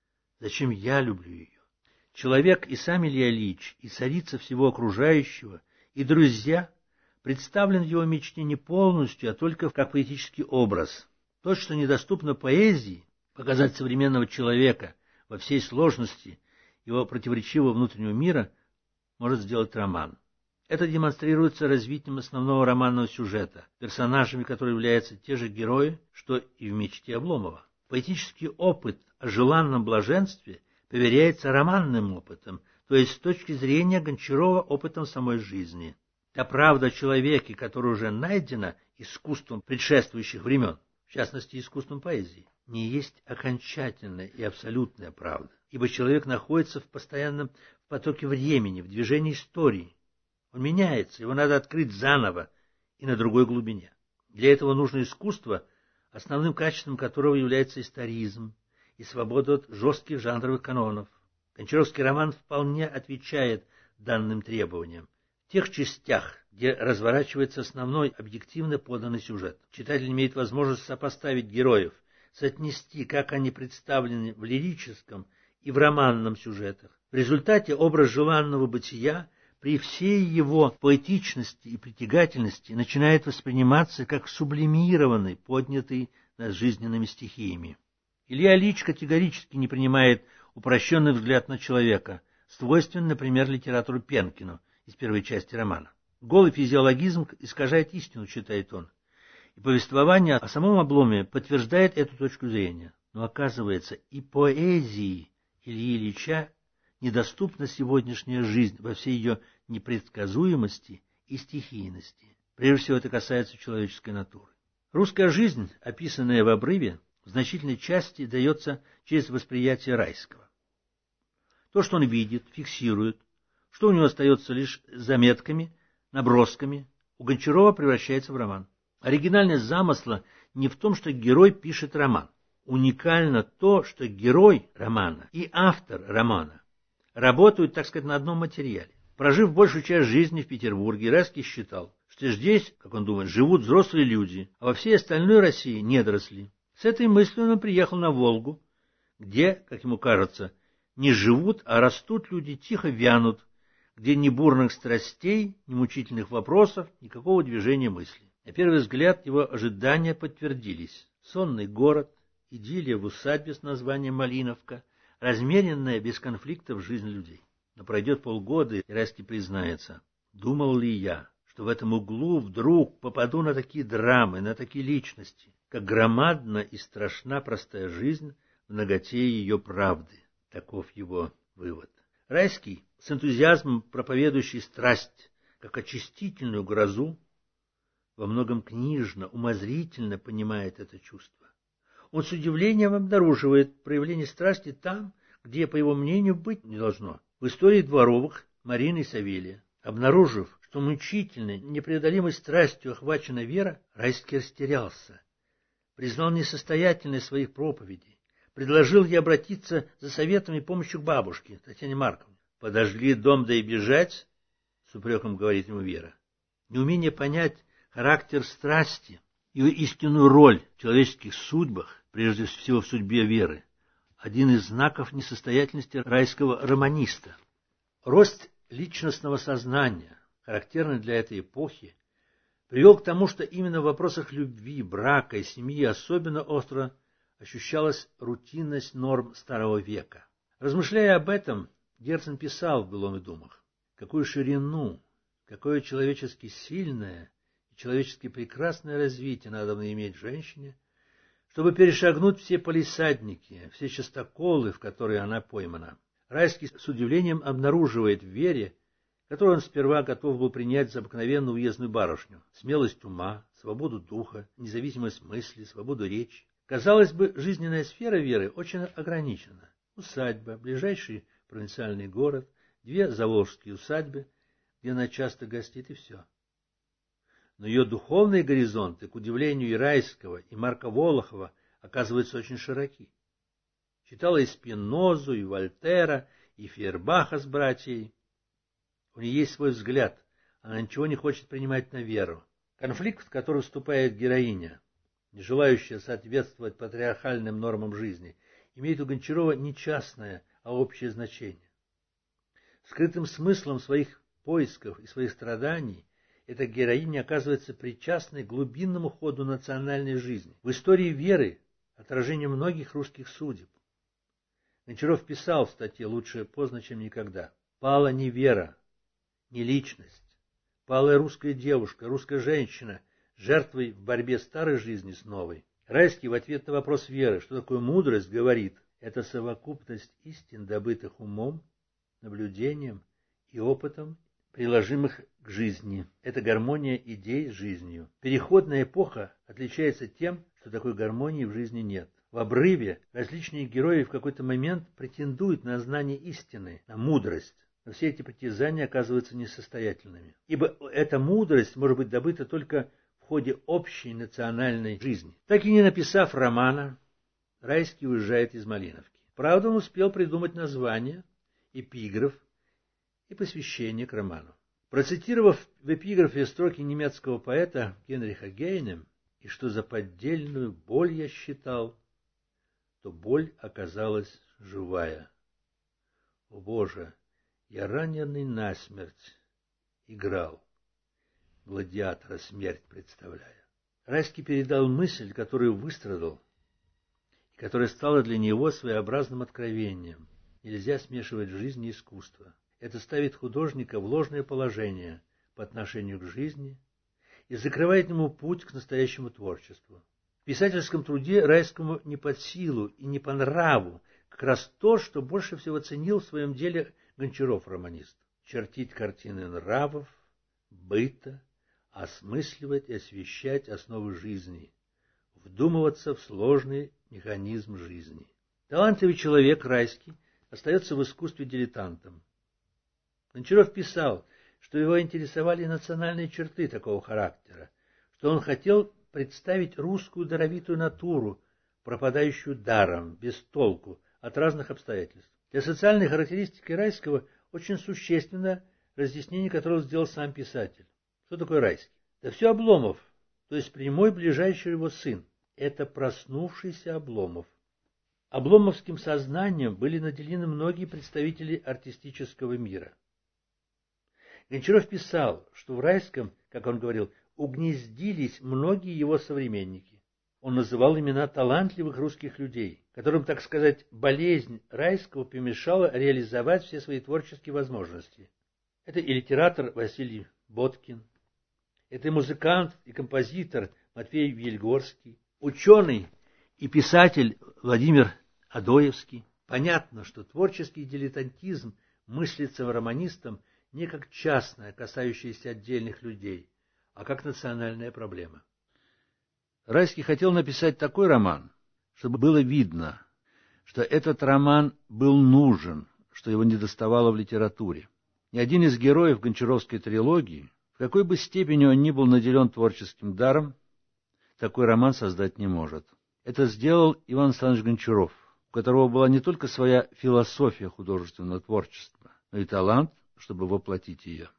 Speaker 1: Зачем я люблю ее? Человек и сам Илья Ильич, и царица всего окружающего, и друзья представлен в его мечте не полностью, а только как поэтический образ. То, что недоступно поэзии, показать современного человека во всей сложности его противоречивого внутреннего мира, может сделать роман. Это демонстрируется развитием основного романного сюжета, персонажами которого являются те же герои, что и в мечте Обломова. Поэтический опыт о желанном блаженстве поверяется романным опытом, то есть с точки зрения Гончарова опытом самой жизни. Та правда о человеке, которая уже найдена искусством предшествующих времен, в частности искусством поэзии, не есть окончательная и абсолютная правда, ибо человек находится в постоянном потоке времени, в движении истории. Он меняется, его надо открыть заново и на другой глубине. Для этого нужно искусство, основным качеством которого является историзм и свобода от жестких жанровых канонов. Гончаровский роман вполне отвечает данным требованиям. В тех частях, где разворачивается основной объективно поданный сюжет, читатель имеет возможность сопоставить героев, соотнести, как они представлены в лирическом и в романном сюжетах. В результате образ желанного бытия при всей его поэтичности и притягательности начинает восприниматься как сублимированный, поднятый над жизненными стихиями. Илья Ильич категорически не принимает упрощенный взгляд на человека, свойственный, например, литературу Пенкину из первой части романа. Голый физиологизм искажает истину, считает он, и повествование о самом Обломе подтверждает эту точку зрения. Но оказывается, и поэзии Ильи Ильича недоступна сегодняшняя жизнь во всей ее непредсказуемости и стихийности. Прежде всего, это касается человеческой натуры. Русская жизнь, описанная в «Обрыве», в значительной части дается через восприятие Райского. То, что он видит, фиксирует, что у него остается лишь заметками, набросками, у Гончарова превращается в роман. Оригинальность замысла не в том, что герой пишет роман. Уникально то, что герой романа и автор романа работают, так сказать, на одном материале. Прожив большую часть жизни в Петербурге, Райский считал, что здесь, как он думает, живут взрослые люди, а во всей остальной России недоросли. С этой мыслью он приехал на Волгу, где, как ему кажется, не живут, а растут люди, тихо вянут, где ни бурных страстей, ни мучительных вопросов, никакого движения мысли. На первый взгляд его ожидания подтвердились. Сонный город, идиллия в усадьбе с названием Малиновка, размеренная без конфликтов жизнь людей. Но пройдет полгода, и Райский признается: думал ли я, что в этом углу вдруг попаду на такие драмы, на такие личности, как громадна и страшна простая жизнь в наготе ее правды. Таков его вывод. Райский, с энтузиазмом проповедующий страсть как очистительную грозу, во многом книжно, умозрительно понимает это чувство. Он с удивлением обнаруживает проявление страсти там, где, по его мнению, быть не должно. В истории Дворовых Марины и Савелия. Обнаружив, что мучительной, непреодолимой страстью охвачена Вера, Райский растерялся, признал несостоятельность своих проповедей, предложил ей обратиться за советом и помощью к бабушке, Татьяне Марковне. «Подожгли дом, да и бежать?» — с упреком говорит ему Вера. Неумение понять характер страсти, ее истинную роль в человеческих судьбах, прежде всего в судьбе Веры, один из знаков несостоятельности райского романиста. Рост личностного сознания, характерный для этой эпохи, привел к тому, что именно в вопросах любви, брака и семьи особенно остро ощущалась рутинность норм старого века. Размышляя об этом, Герцен писал в «Былом и думах», какую ширину, какое человечески сильное и человечески прекрасное развитие надо иметь женщине, чтобы перешагнуть все палисадники, все частоколы, в которые она поймана. Райский с удивлением обнаруживает в Вере, которую он сперва готов был принять за обыкновенную уездную барышню, смелость ума, свободу духа, независимость мысли, свободу речи. Казалось бы, жизненная сфера Веры очень ограничена. Усадьба, ближайший провинциальный город, две заволжские усадьбы, где она часто гостит, и все. Но ее духовные горизонты, к удивлению и Райского, и Марка Волохова, оказываются очень широки. Читала и Спинозу, и Вольтера, и Фейербаха с братьей. У нее есть свой взгляд, она ничего не хочет принимать на веру. Конфликт, в который вступает героиня, не желающая соответствовать патриархальным нормам жизни, имеет у Гончарова не частное, а общее значение. Скрытым смыслом своих поисков и своих страданий эта героиня оказывается причастной к глубинному ходу национальной жизни. В истории Веры отражение многих русских судеб. Гончаров писал в статье «Лучше поздно, чем никогда». Пала не вера, не личность. Пала русская девушка, русская женщина, жертвой в борьбе старой жизни с новой. Райский в ответ на вопрос Веры, что такое мудрость, говорит: это совокупность истин, добытых умом, наблюдением и опытом, приложимых к жизни. Это гармония идей с жизнью. Переходная эпоха отличается тем, что такой гармонии в жизни нет. В обрыве различные герои в какой-то момент претендуют на знание истины, на мудрость. Но все эти притязания оказываются несостоятельными. Ибо эта мудрость может быть добыта только в ходе общей национальной жизни. Так и не написав романа, Райский уезжает из Малиновки. Правда, он успел придумать название, эпиграф и посвящение к роману. Процитировав в эпиграфе строки немецкого поэта Генриха Гейне, «И что за поддельную боль я считал, то боль оказалась живая. О Боже, я раненый насмерть играл, гладиатора смерть представляя». Райский передал мысль, которую выстрадал, и которая стала для него своеобразным откровением. Нельзя смешивать жизнь и искусство. Это ставит художника в ложное положение по отношению к жизни и закрывает ему путь к настоящему творчеству. В писательском труде Райскому не под силу и не по нраву как раз то, что больше всего ценил в своем деле Гончаров-романист. Чертить картины нравов, быта, осмысливать и освещать основы жизни, вдумываться в сложный механизм жизни. Талантливый человек Райский остается в искусстве дилетантом. Гончаров писал, что его интересовали национальные черты такого характера, что он хотел представить русскую даровитую натуру, пропадающую даром, без толку, от разных обстоятельств. Для социальной характеристики Райского очень существенно разъяснение, которое сделал сам писатель. Что такое Райский? Да все Обломов, то есть прямой ближайший его сын. Это проснувшийся Обломов. Обломовским сознанием были наделены многие представители артистического мира. Гончаров писал, что в Райском, как он говорил, угнездились многие его современники. Он называл имена талантливых русских людей, которым, так сказать, болезнь Райского помешала реализовать все свои творческие возможности. Это и литератор Василий Боткин, это и музыкант и композитор Матвей Вильгорский, ученый и писатель Владимир Адоевский. Понятно, что творческий дилетантизм мыслится романистам не как частное, касающееся отдельных людей, а как национальная проблема. Райский хотел написать такой роман, чтобы было видно, что этот роман был нужен, что его недоставало в литературе. Ни один из героев гончаровской трилогии, в какой бы степени он ни был наделен творческим даром, такой роман создать не может. Это сделал Иван Александрович Гончаров, у которого была не только своя философия художественного творчества, но и талант, чтобы воплотить ее.